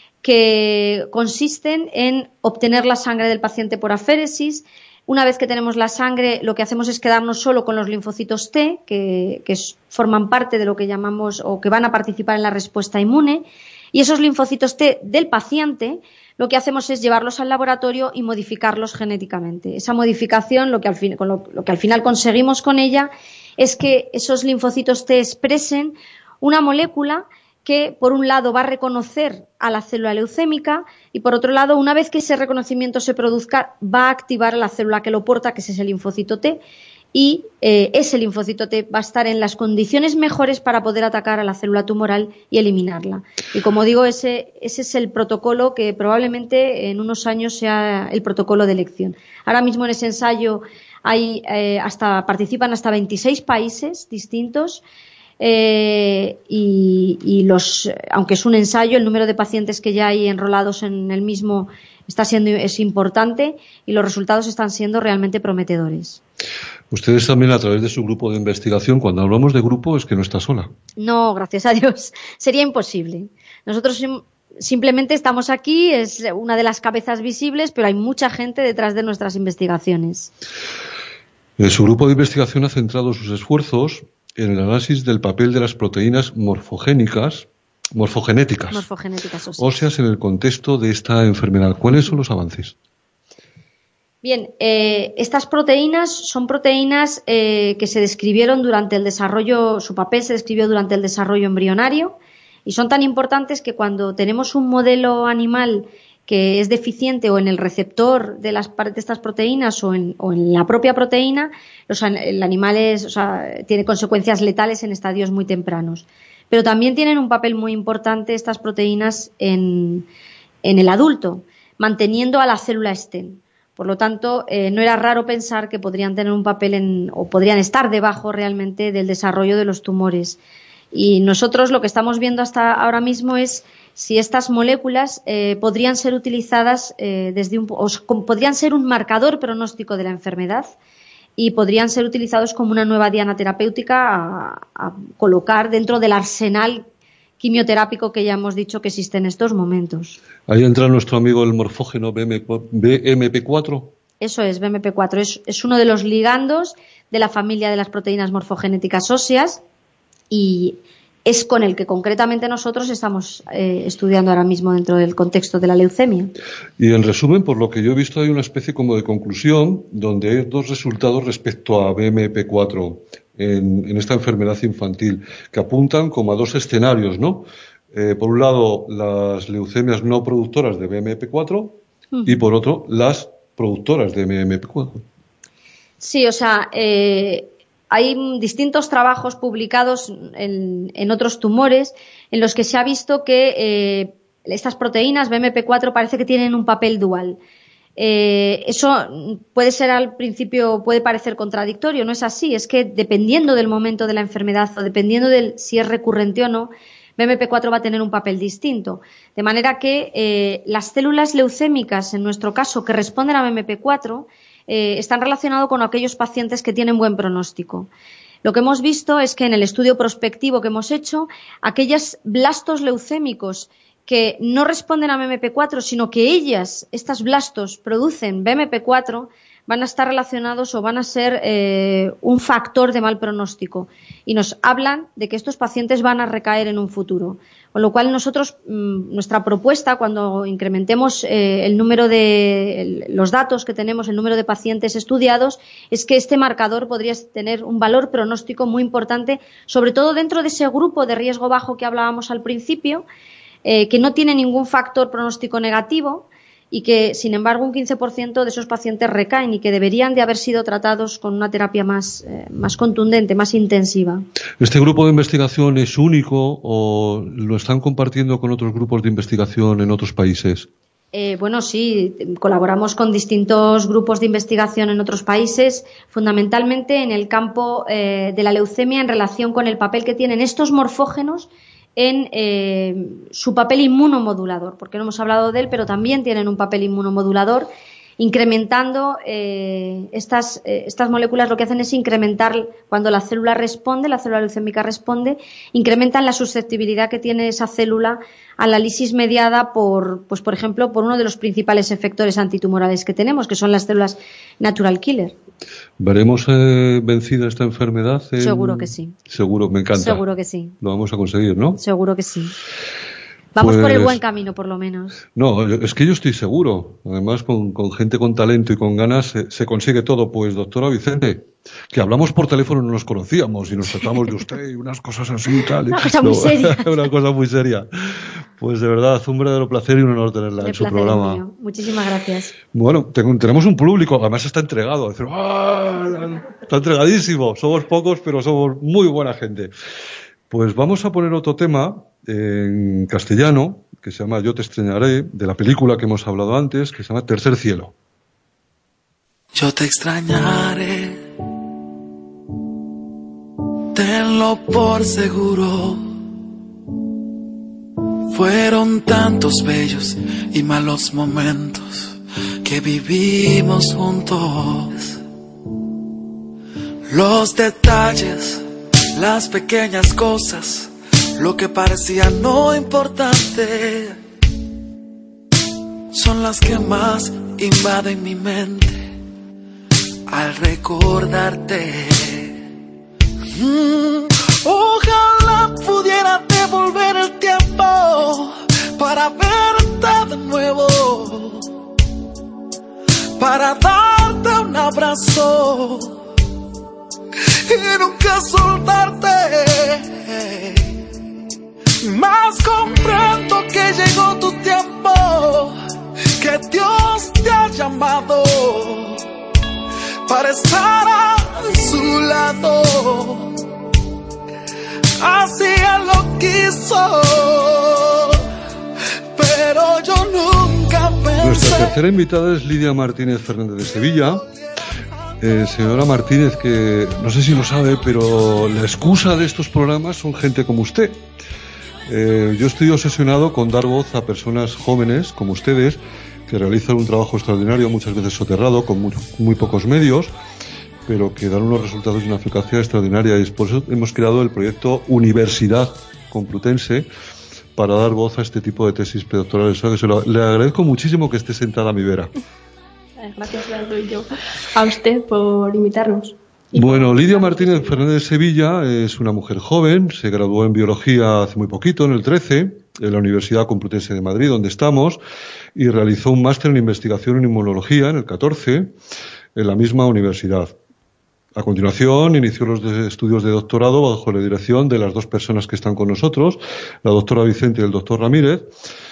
que consisten en obtener la sangre del paciente por aféresis. Una vez que tenemos la sangre, lo que hacemos es quedarnos solo con los linfocitos T, que, que forman parte de lo que llamamos o que van a participar en la respuesta inmune, y esos linfocitos T del paciente lo que hacemos es llevarlos al laboratorio y modificarlos genéticamente. Esa modificación, lo que al, fin, con lo, lo que al final conseguimos con ella, es que esos linfocitos T expresen una molécula que por un lado va a reconocer a la célula leucémica y por otro lado, una vez que ese reconocimiento se produzca, va a activar a la célula que lo porta, que es ese linfocito T, y eh, ese linfocito T va a estar en las condiciones mejores para poder atacar a la célula tumoral y eliminarla. Y como digo, ese, ese es el protocolo que probablemente en unos años sea el protocolo de elección. Ahora mismo en ese ensayo hay eh, hasta participan hasta veintiséis países distintos. Eh, y, y los, aunque es un ensayo, el número de pacientes que ya hay enrolados en el mismo está siendo es importante y los resultados están siendo realmente prometedores. Ustedes también, a través de su grupo de investigación, cuando hablamos de grupo, es que no está sola. No, gracias a Dios. Sería imposible. Nosotros sim- simplemente estamos aquí, es una de las cabezas visibles, pero hay mucha gente detrás de nuestras investigaciones. Eh, su grupo de investigación ha centrado sus esfuerzos en el análisis del papel de las proteínas morfogénicas, morfogenéticas, morfogenéticas óseas. óseas en el contexto de esta enfermedad. ¿Cuáles son los avances? Bien, eh, estas proteínas son proteínas eh, que se describieron durante el desarrollo, su papel se describió durante el desarrollo embrionario y son tan importantes que cuando tenemos un modelo animal que es deficiente o en el receptor de las de estas proteínas o en, o en la propia proteína, los, el animal es, o sea, tiene consecuencias letales en estadios muy tempranos. Pero también tienen un papel muy importante estas proteínas en, en el adulto. manteniendo a la célula estén. Por lo tanto, eh, no era raro pensar que podrían tener un papel en, o podrían estar debajo realmente del desarrollo de los tumores. Y nosotros lo que estamos viendo hasta ahora mismo es si estas moléculas eh, podrían ser utilizadas eh, desde un, o podrían ser un marcador pronóstico de la enfermedad y podrían ser utilizados como una nueva diana terapéutica a, a colocar dentro del arsenal quimioterápico que ya hemos dicho que existe en estos momentos. Ahí entra nuestro amigo el morfógeno B M P cuatro. Eso es, B M P cuatro. Es, es uno de los ligandos de la familia de las proteínas morfogenéticas óseas y es con el que concretamente nosotros estamos eh, estudiando ahora mismo dentro del contexto de la leucemia. Y en resumen, por lo que yo he visto, hay una especie como de conclusión donde hay dos resultados respecto a B M P cuatro en, en esta enfermedad infantil que apuntan como a dos escenarios, ¿no? Eh, por un lado, las leucemias no productoras de B M P cuatro uh-huh. y por otro, las productoras de B M P cuatro. Sí, o sea, eh, hay distintos trabajos publicados en, en otros tumores en los que se ha visto que eh, estas proteínas B M P cuatro parece que tienen un papel dual. Eh, eso puede ser al principio, puede parecer contradictorio, no es así, es que dependiendo del momento de la enfermedad o dependiendo de si es recurrente o no, B M P cuatro va a tener un papel distinto. De manera que eh, las células leucémicas, en nuestro caso, que responden a B M P cuatro, eh, están relacionados con aquellos pacientes que tienen buen pronóstico. Lo que hemos visto es que en el estudio prospectivo que hemos hecho, aquellos blastos leucémicos que no responden a B M P cuatro, sino que ellas, estas blastos, producen B M P cuatro, van a estar relacionados o van a ser eh, un factor de mal pronóstico. Y nos hablan de que estos pacientes van a recaer en un futuro. Con lo cual nosotros, mmm, nuestra propuesta, cuando incrementemos eh, el número de el, los datos que tenemos, el número de pacientes estudiados, es que este marcador podría tener un valor pronóstico muy importante, sobre todo dentro de ese grupo de riesgo bajo que hablábamos al principio, Eh, que no tiene ningún factor pronóstico negativo y que, sin embargo, un quince por ciento de esos pacientes recaen y que deberían de haber sido tratados con una terapia más, eh, más contundente, más intensiva. ¿Este grupo de investigación es único o lo están compartiendo con otros grupos de investigación en otros países? Eh, bueno, sí, colaboramos con distintos grupos de investigación en otros países, fundamentalmente en el campo eh, de la leucemia en relación con el papel que tienen estos morfógenos en eh, su papel inmunomodulador, porque no hemos hablado de él, pero también tienen un papel inmunomodulador, incrementando eh, estas, eh, estas moléculas. Lo que hacen es incrementar, cuando la célula responde, la célula leucémica responde, incrementan la susceptibilidad que tiene esa célula a la lisis mediada por, pues por ejemplo, por uno de los principales efectores antitumorales que tenemos, que son las células natural killer. ¿Veremos eh, vencida esta enfermedad? En... Seguro que sí. Seguro, me encanta. Seguro que sí. Lo vamos a conseguir, ¿no? Seguro que sí. Vamos pues, por el buen camino, por lo menos. No, es que yo estoy seguro. Además, con, con gente con talento y con ganas se, se consigue todo. Pues, doctora Vicente, que hablamos por teléfono, no nos conocíamos y nos tratamos de usted y unas cosas así y tal. Una cosa no, muy seria. Una cosa muy seria. Pues de verdad, un verdadero placer y un honor tenerla El en su programa. Mío. Muchísimas gracias. Bueno, tengo, tenemos un público, además está entregado. Decir, ¡ah! Está entregadísimo. Somos pocos, pero somos muy buena gente. Pues vamos a poner otro tema en castellano, que se llama Yo te extrañaré, de la película que hemos hablado antes, que se llama Tercer cielo. Yo te extrañaré, tenlo por seguro. Fueron tantos bellos y malos momentos que vivimos juntos. Los detalles, las pequeñas cosas, lo que parecía no importante, son las que más invaden mi mente al recordarte. Mm, ojalá pudiera devolver el tiempo para verte de nuevo, para darte un abrazo y nunca soltarte. Más comprendo que llegó tu tiempo, que Dios te ha llamado para estar a su lado. Así Él lo quiso, pero yo nunca pensé Nuestra tercera invitada es Lidia Martínez Fernández de Sevilla. Eh, señora Martínez, que no sé si lo sabe, pero la excusa de estos programas son gente como usted. Eh, yo estoy obsesionado con dar voz a personas jóvenes como ustedes, que realizan un trabajo extraordinario, muchas veces soterrado, con muy, muy pocos medios, pero que dan unos resultados de una eficacia extraordinaria. Y por eso hemos creado el proyecto Universidad Complutense, para dar voz a este tipo de tesis predoctorales. O sea, que se lo, le agradezco muchísimo que esté sentada a mi vera. Gracias, le doy yo a usted por invitarnos. Bueno, Lidia Martínez Fernández de Sevilla es una mujer joven, se graduó en biología hace muy poquito, en el trece, en la Universidad Complutense de Madrid, donde estamos, y realizó un máster en investigación en inmunología en el catorce, en la misma universidad. A continuación, inició los estudios de doctorado bajo la dirección de las dos personas que están con nosotros, la doctora Vicente y el doctor Ramírez,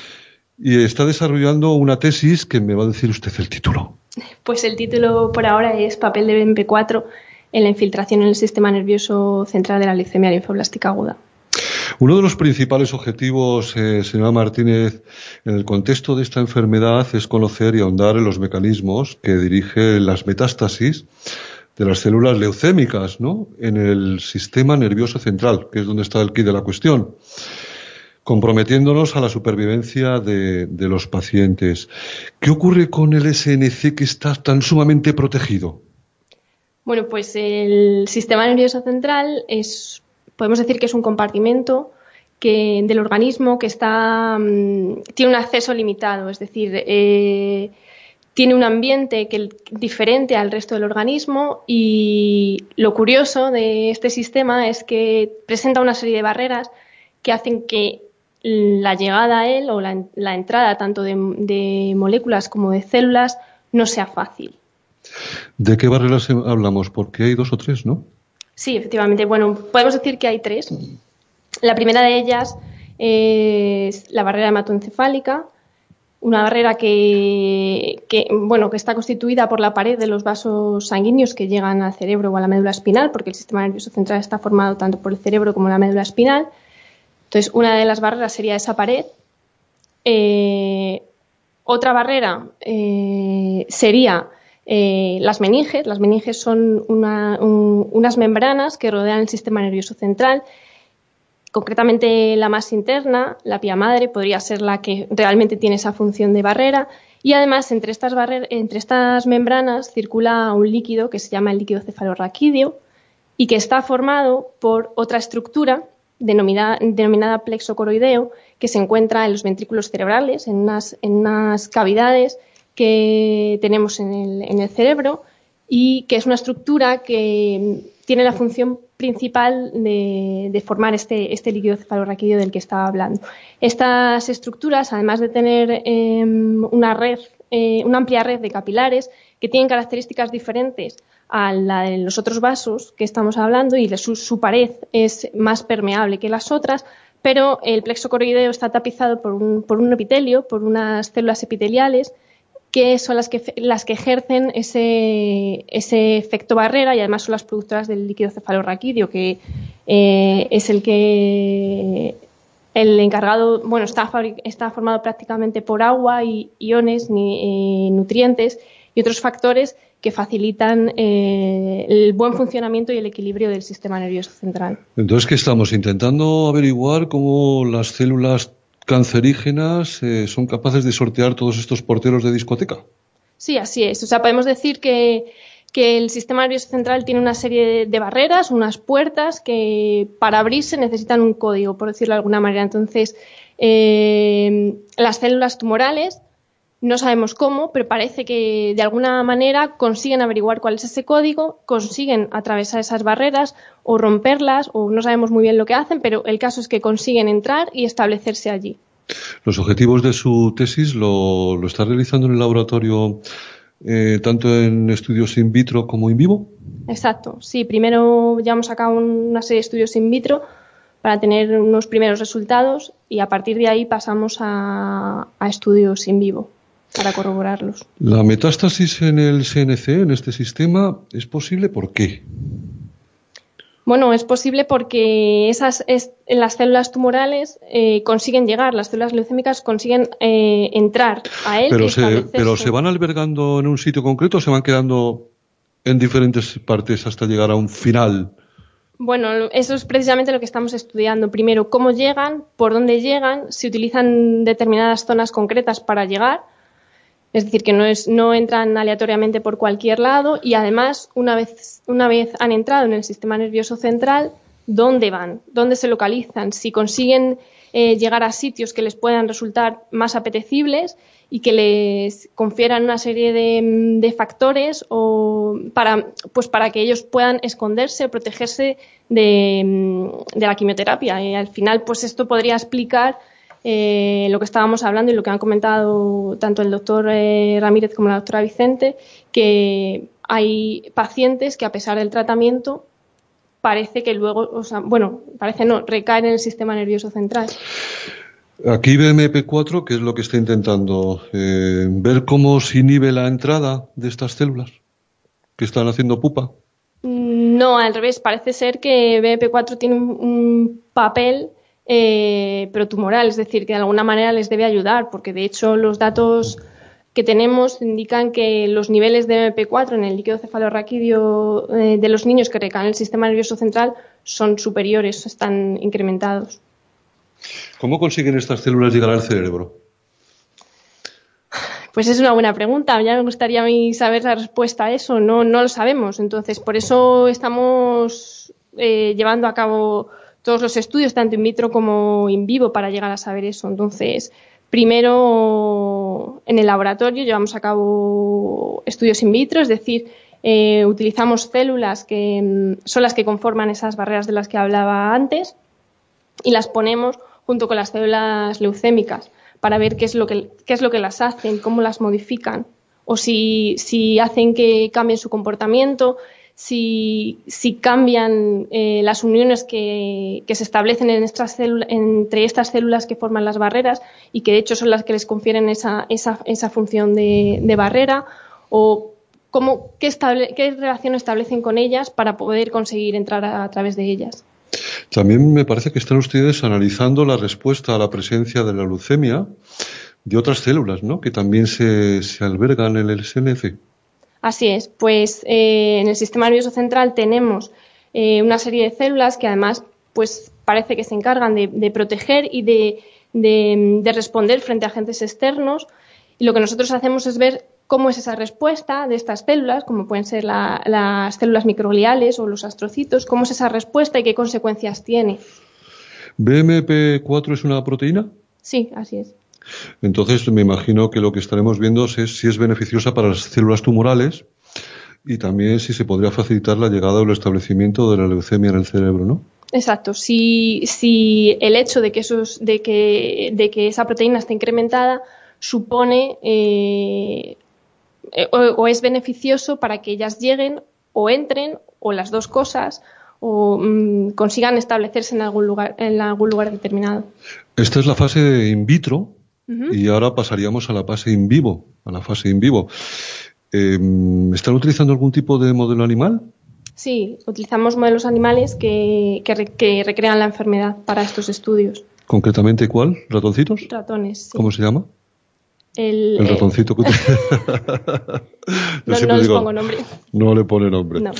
y está desarrollando una tesis que me va a decir usted el título. Pues el título por ahora es Papel de B M P cuatro en la infiltración en el sistema nervioso central de la leucemia linfoblástica aguda. Uno de los principales objetivos, eh, señora Martínez, en el contexto de esta enfermedad es conocer y ahondar en los mecanismos que dirigen las metástasis de las células leucémicas, ¿no?, en el sistema nervioso central, que es donde está el quid de la cuestión, comprometiéndonos a la supervivencia de, de los pacientes. ¿Qué ocurre con el S N C que está tan sumamente protegido? Bueno, pues el sistema nervioso central es, podemos decir que es un compartimento que, del organismo que está, um, tiene un acceso limitado, es decir, eh, tiene un ambiente que, diferente al resto del organismo, y lo curioso de este sistema es que presenta una serie de barreras que hacen que la llegada a él o la, la entrada tanto de, de moléculas como de células no sea fácil. ¿De qué barreras hablamos? Porque hay dos o tres, ¿no? Sí, efectivamente. Bueno, podemos decir que hay tres. La primera de ellas es la barrera hematoencefálica, una barrera que, que, bueno, que está constituida por la pared de los vasos sanguíneos que llegan al cerebro o a la médula espinal, porque el sistema nervioso central está formado tanto por el cerebro como la médula espinal. Entonces, una de las barreras sería esa pared. Eh, otra barrera eh, sería eh, las meninges. Las meninges son una, un, unas membranas que rodean el sistema nervioso central. Concretamente, la más interna, la pía madre, podría ser la que realmente tiene esa función de barrera. Y además, entre estas, barrer- entre estas membranas circula un líquido que se llama el líquido cefalorraquídeo y que está formado por otra estructura denominada, denominada plexo coroideo, que se encuentra en los ventrículos cerebrales, en unas, en unas cavidades que tenemos en el, en el cerebro, y que es una estructura que tiene la función principal de, de formar este, este líquido cefalorraquídeo del que estaba hablando. Estas estructuras, además de tener eh, una red, eh, una amplia red de capilares que tienen características diferentes a la de los otros vasos que estamos hablando, y su, su pared es más permeable que las otras, pero el plexo coroideo está tapizado por un, por un epitelio, por unas células epiteliales que son las que, las que ejercen ese, ese efecto barrera, y además son las productoras del líquido cefalorraquídeo, que eh, es el que el encargado, bueno, está, está formado prácticamente por agua y iones, ni, eh, nutrientes y otros factores que facilitan eh, el buen funcionamiento y el equilibrio del sistema nervioso central. Entonces, ¿qué estamos intentando averiguar? ¿Cómo las células cancerígenas eh, son capaces de sortear todos estos porteros de discoteca? Sí, así es. O sea, podemos decir que, que el sistema nervioso central tiene una serie de barreras, unas puertas que para abrirse necesitan un código, por decirlo de alguna manera. Entonces, eh, las células tumorales, no sabemos cómo, pero parece que de alguna manera consiguen averiguar cuál es ese código, consiguen atravesar esas barreras o romperlas, o no sabemos muy bien lo que hacen, pero el caso es que consiguen entrar y establecerse allí. Los objetivos de su tesis lo, lo está realizando en el laboratorio, eh, tanto en estudios in vitro como in vivo. Exacto, sí. Primero llevamos a cabo una serie de estudios in vitro para tener unos primeros resultados, y a partir de ahí pasamos a, a estudios in vivo para corroborarlos. La metástasis en el C N C, en este sistema, ¿es posible? ¿Por qué? Bueno, es posible porque esas es, las células tumorales eh, consiguen llegar, las células leucémicas consiguen eh, entrar a él. Pero y se, pero se van albergando en un sitio concreto o se van quedando en diferentes partes hasta llegar a un final. Bueno, eso es precisamente lo que estamos estudiando. Primero, cómo llegan, por dónde llegan, si utilizan determinadas zonas concretas para llegar. Es decir, que no, es, no entran aleatoriamente por cualquier lado y además, una vez, una vez han entrado en el sistema nervioso central, ¿dónde van? ¿Dónde se localizan? Si consiguen eh, llegar a sitios que les puedan resultar más apetecibles y que les confieran una serie de, de factores o para, pues para que ellos puedan esconderse o protegerse de, de la quimioterapia. Y al final, pues esto podría explicar Eh, lo que estábamos hablando y lo que han comentado tanto el doctor eh, Ramírez como la doctora Vicente, que hay pacientes que a pesar del tratamiento parece que luego, o sea, bueno, parece no, recaen en el sistema nervioso central. Aquí B M P cuatro, ¿qué es lo que está intentando? Eh, ¿Ver cómo se inhibe la entrada de estas células que están haciendo pupa? No, al revés, parece ser que B M P cuatro tiene un, un papel Eh, protumoral, es decir, que de alguna manera les debe ayudar, porque de hecho los datos que tenemos indican que los niveles de B M P cuatro en el líquido cefalorraquídeo eh, de los niños que recaen en el sistema nervioso central son superiores, están incrementados. ¿Cómo consiguen estas células llegar al cerebro? Pues es una buena pregunta. Ya me gustaría a mí saber la respuesta a eso. No, no lo sabemos. Entonces, por eso estamos eh, llevando a cabo todos los estudios, tanto in vitro como in vivo, para llegar a saber eso. Entonces, primero en el laboratorio llevamos a cabo estudios in vitro, es decir, eh, utilizamos células que son las que conforman esas barreras de las que hablaba antes y las ponemos junto con las células leucémicas para ver qué es lo que, qué es lo que las hacen, cómo las modifican o si, si hacen que cambien su comportamiento, Si, si cambian eh, las uniones que, que se establecen en estas células, entre estas células que forman las barreras y que de hecho son las que les confieren esa, esa, esa función de, de barrera, o cómo, qué, estable, qué relación establecen con ellas para poder conseguir entrar a, a través de ellas. También me parece que están ustedes analizando la respuesta a la presencia de la leucemia de otras células, ¿no?, que también se, se albergan en el S N C. Así es, pues eh, en el sistema nervioso central tenemos eh, una serie de células que además pues parece que se encargan de, de proteger y de, de, de responder frente a agentes externos, y lo que nosotros hacemos es ver cómo es esa respuesta de estas células, como pueden ser la, las células microgliales o los astrocitos, cómo es esa respuesta y qué consecuencias tiene. ¿B M P cuatro es una proteína? Sí, así es. Entonces me imagino que lo que estaremos viendo es si es beneficiosa para las células tumorales y también si se podría facilitar la llegada o el establecimiento de la leucemia en el cerebro, ¿no? Exacto. Si, si el hecho de que, esos, de, que, de que esa proteína esté incrementada supone eh, o, o es beneficioso para que ellas lleguen o entren o las dos cosas o mmm, consigan establecerse en algún lugar, en algún lugar determinado. Esta es la fase in vitro. Uh-huh. Y ahora pasaríamos a la fase in vivo, a la fase in vivo. Eh, ¿Están utilizando algún tipo de modelo animal? Sí, utilizamos modelos animales que, que, re, que recrean la enfermedad para estos estudios. ¿Concretamente cuál? ¿Ratoncitos? Ratones, sí. ¿Cómo se llama? El, el ratoncito que... no, no les digo, pongo nombre. No le pone nombre. No.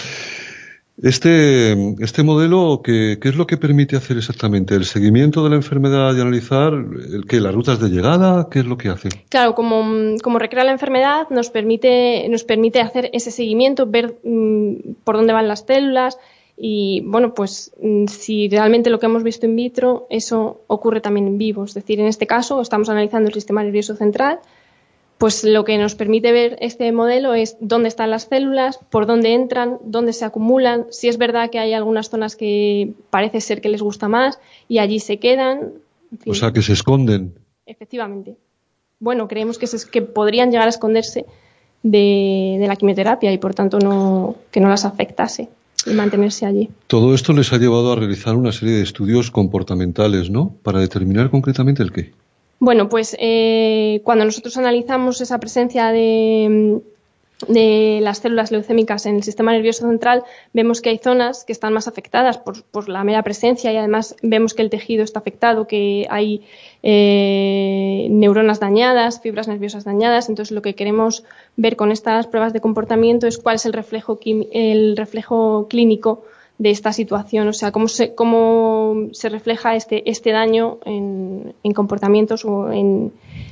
Este, este modelo, ¿qué, ¿qué es lo que permite hacer exactamente? ¿El seguimiento de la enfermedad y analizar el, ¿qué, las rutas de llegada? ¿Qué es lo que hace? Claro, como, como recrea la enfermedad, nos permite, nos permite hacer ese seguimiento, ver mmm, por dónde van las células y, bueno, pues mmm, si realmente lo que hemos visto in vitro, eso ocurre también en vivo. Es decir, en este caso estamos analizando el sistema nervioso central. Pues lo que nos permite ver este modelo es dónde están las células, por dónde entran, dónde se acumulan, si es verdad que hay algunas zonas que parece ser que les gusta más y allí se quedan. En fin. O sea, que se esconden. Efectivamente. Bueno, creemos que, se, que podrían llegar a esconderse de, de la quimioterapia y por tanto no, que no las afectase y mantenerse allí. Todo esto les ha llevado a realizar una serie de estudios comportamentales, ¿no? Para determinar concretamente el qué. Bueno, pues eh, cuando nosotros analizamos esa presencia de, de las células leucémicas en el sistema nervioso central, vemos que hay zonas que están más afectadas por, por la mera presencia, y además vemos que el tejido está afectado, que hay eh, neuronas dañadas, fibras nerviosas dañadas. Entonces, lo que queremos ver con estas pruebas de comportamiento es cuál es el reflejo, el reflejo clínico de esta situación, o sea, cómo se, cómo se refleja este, este daño en, en comportamientos o en,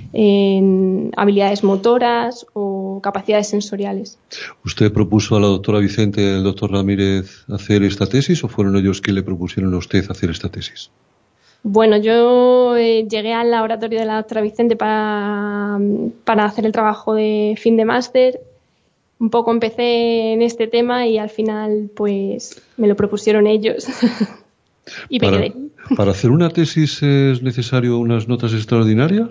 en habilidades motoras o capacidades sensoriales. ¿Usted propuso a la doctora Vicente y al doctor Ramírez hacer esta tesis, o fueron ellos que le propusieron a usted hacer esta tesis? Bueno, yo eh, llegué al laboratorio de la doctora Vicente para, para hacer el trabajo de fin de máster. Un poco empecé en este tema y al final pues me lo propusieron ellos y me para, quedé. ¿Para hacer una tesis es necesario unas notas extraordinarias?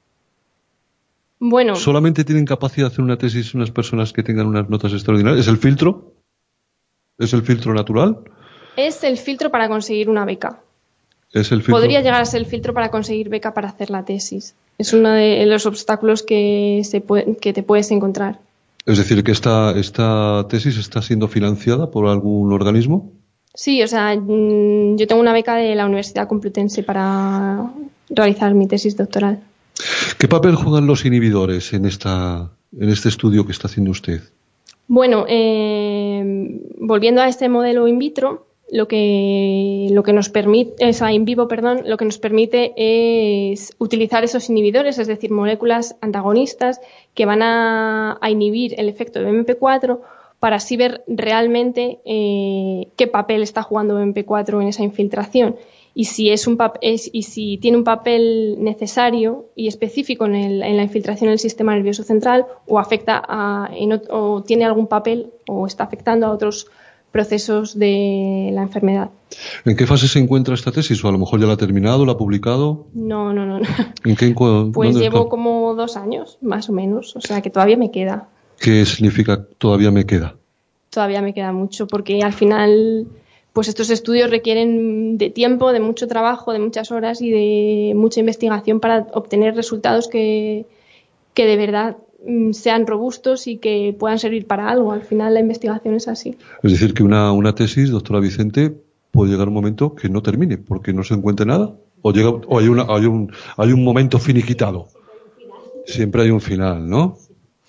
Bueno. ¿Solamente tienen capacidad de hacer una tesis unas personas que tengan unas notas extraordinarias? ¿Es el filtro? ¿Es el filtro natural? Es el filtro para conseguir una beca. ¿Es el filtro? Podría llegar a ser el filtro para conseguir beca para hacer la tesis. Es uno de los obstáculos que, se puede, que te puedes encontrar. Es decir, que esta, esta tesis está siendo financiada por algún organismo. Sí, o sea, yo tengo una beca de la Universidad Complutense para realizar mi tesis doctoral. ¿Qué papel juegan los inhibidores en esta, en este estudio que está haciendo usted? Bueno, eh, volviendo a este modelo in vitro, lo que, lo que nos permite, o sea, in vivo, perdón, lo que nos permite es utilizar esos inhibidores, es decir, moléculas antagonistas que van a, a inhibir el efecto de B M P cuatro para así ver realmente eh, qué papel está jugando B M P cuatro en esa infiltración y si es un pap- es, y si tiene un papel necesario y específico en, el, en la infiltración del sistema nervioso central o afecta a, en, o tiene algún papel o está afectando a otros procesos de la enfermedad. ¿En qué fase se encuentra esta tesis? ¿O a lo mejor ya la ha terminado, la ha publicado? No, no, no. no. ¿En qué, pues llevo está? como dos años, más o menos, o sea que todavía me queda. ¿Qué significa todavía me queda? Todavía me queda mucho, porque al final pues estos estudios requieren de tiempo, de mucho trabajo, de muchas horas y de mucha investigación para obtener resultados que, que de verdad sean robustos y que puedan servir para algo. Al final la investigación es así. Es decir, que una, una tesis, doctora Vicente, puede llegar un momento que no termine porque no se encuentre nada, o llega o hay una hay un hay un momento finiquitado. Siempre hay un final, ¿no?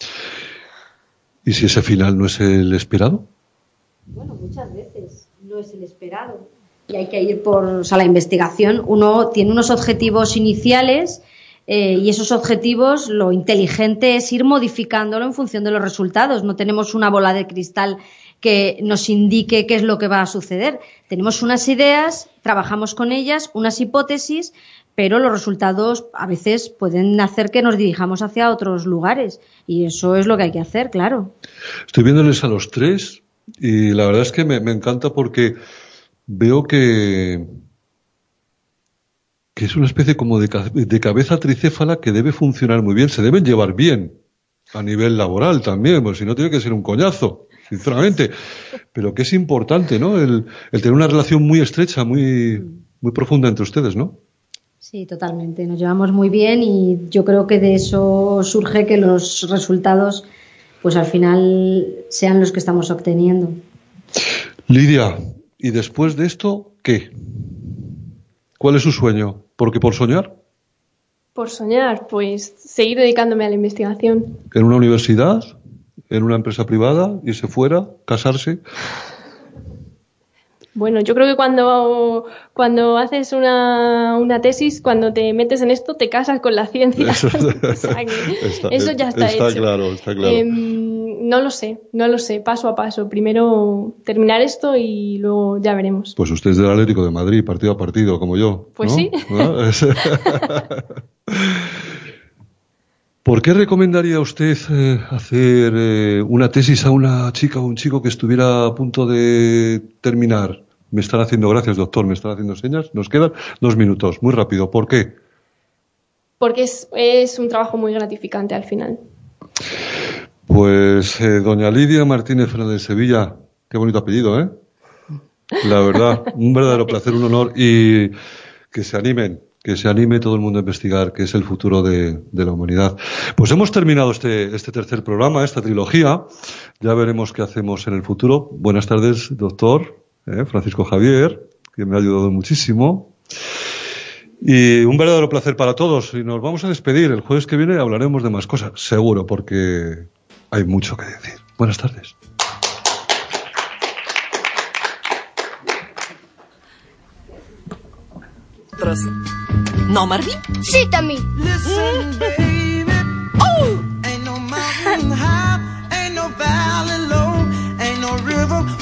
¿Y si ese final no es el esperado? Bueno, muchas veces no es el esperado y hay que ir por, o sea, la investigación. Uno tiene unos objetivos iniciales. Eh, y esos objetivos, lo inteligente es ir modificándolo en función de los resultados. No tenemos una bola de cristal que nos indique qué es lo que va a suceder. Tenemos unas ideas, trabajamos con ellas, unas hipótesis, pero los resultados a veces pueden hacer que nos dirijamos hacia otros lugares. Y eso es lo que hay que hacer, claro. Estoy viéndoles a los tres y la verdad es que me, me encanta porque veo que... que es una especie como de, de cabeza tricéfala que debe funcionar muy bien, se deben llevar bien a nivel laboral también, pues si no tiene que ser un coñazo, sinceramente, pero que es importante, ¿no? El, el tener una relación muy estrecha, muy, muy profunda entre ustedes, ¿no? Sí, totalmente, nos llevamos muy bien y yo creo que de eso surge que los resultados, pues al final sean los que estamos obteniendo. Lidia, ¿y después de esto qué? ¿Cuál es su sueño? ¿Porque por soñar? Por soñar, pues seguir dedicándome a la investigación. ¿En una universidad? ¿En una empresa privada? ¿Irse fuera? ¿Casarse? Bueno, yo creo que cuando, cuando haces una, una tesis, cuando te metes en esto, te casas con la ciencia. Eso, o sea que está, eso ya está, está hecho. Claro, está claro. Eh, no lo sé, no lo sé, paso a paso. Primero terminar esto y luego ya veremos. Pues usted es del Atlético de Madrid, partido a partido, como yo. Pues ¿no? sí. ¿No? ¿Por qué recomendaría usted eh, hacer eh, una tesis a una chica o un chico que estuviera a punto de terminar? Me están haciendo gracias, doctor, me están haciendo señas. Nos quedan dos minutos, muy rápido. ¿Por qué? Porque es, es un trabajo muy gratificante al final. Pues eh, doña Lidia Martínez Fernández Sevilla, qué bonito apellido, ¿eh? La verdad, un verdadero placer, un honor y que se animen, que se anime todo el mundo a investigar, que es el futuro de, de la humanidad. Pues hemos terminado este, este tercer programa, esta trilogía. Ya veremos qué hacemos en el futuro. Buenas tardes, doctor eh, Francisco Javier, que me ha ayudado muchísimo. Y un verdadero placer para todos. Y nos vamos a despedir. El jueves que viene hablaremos de más cosas, seguro, porque hay mucho que decir. Buenas tardes. ¿No, Marvin? Sí, también. Listen, baby. Oh!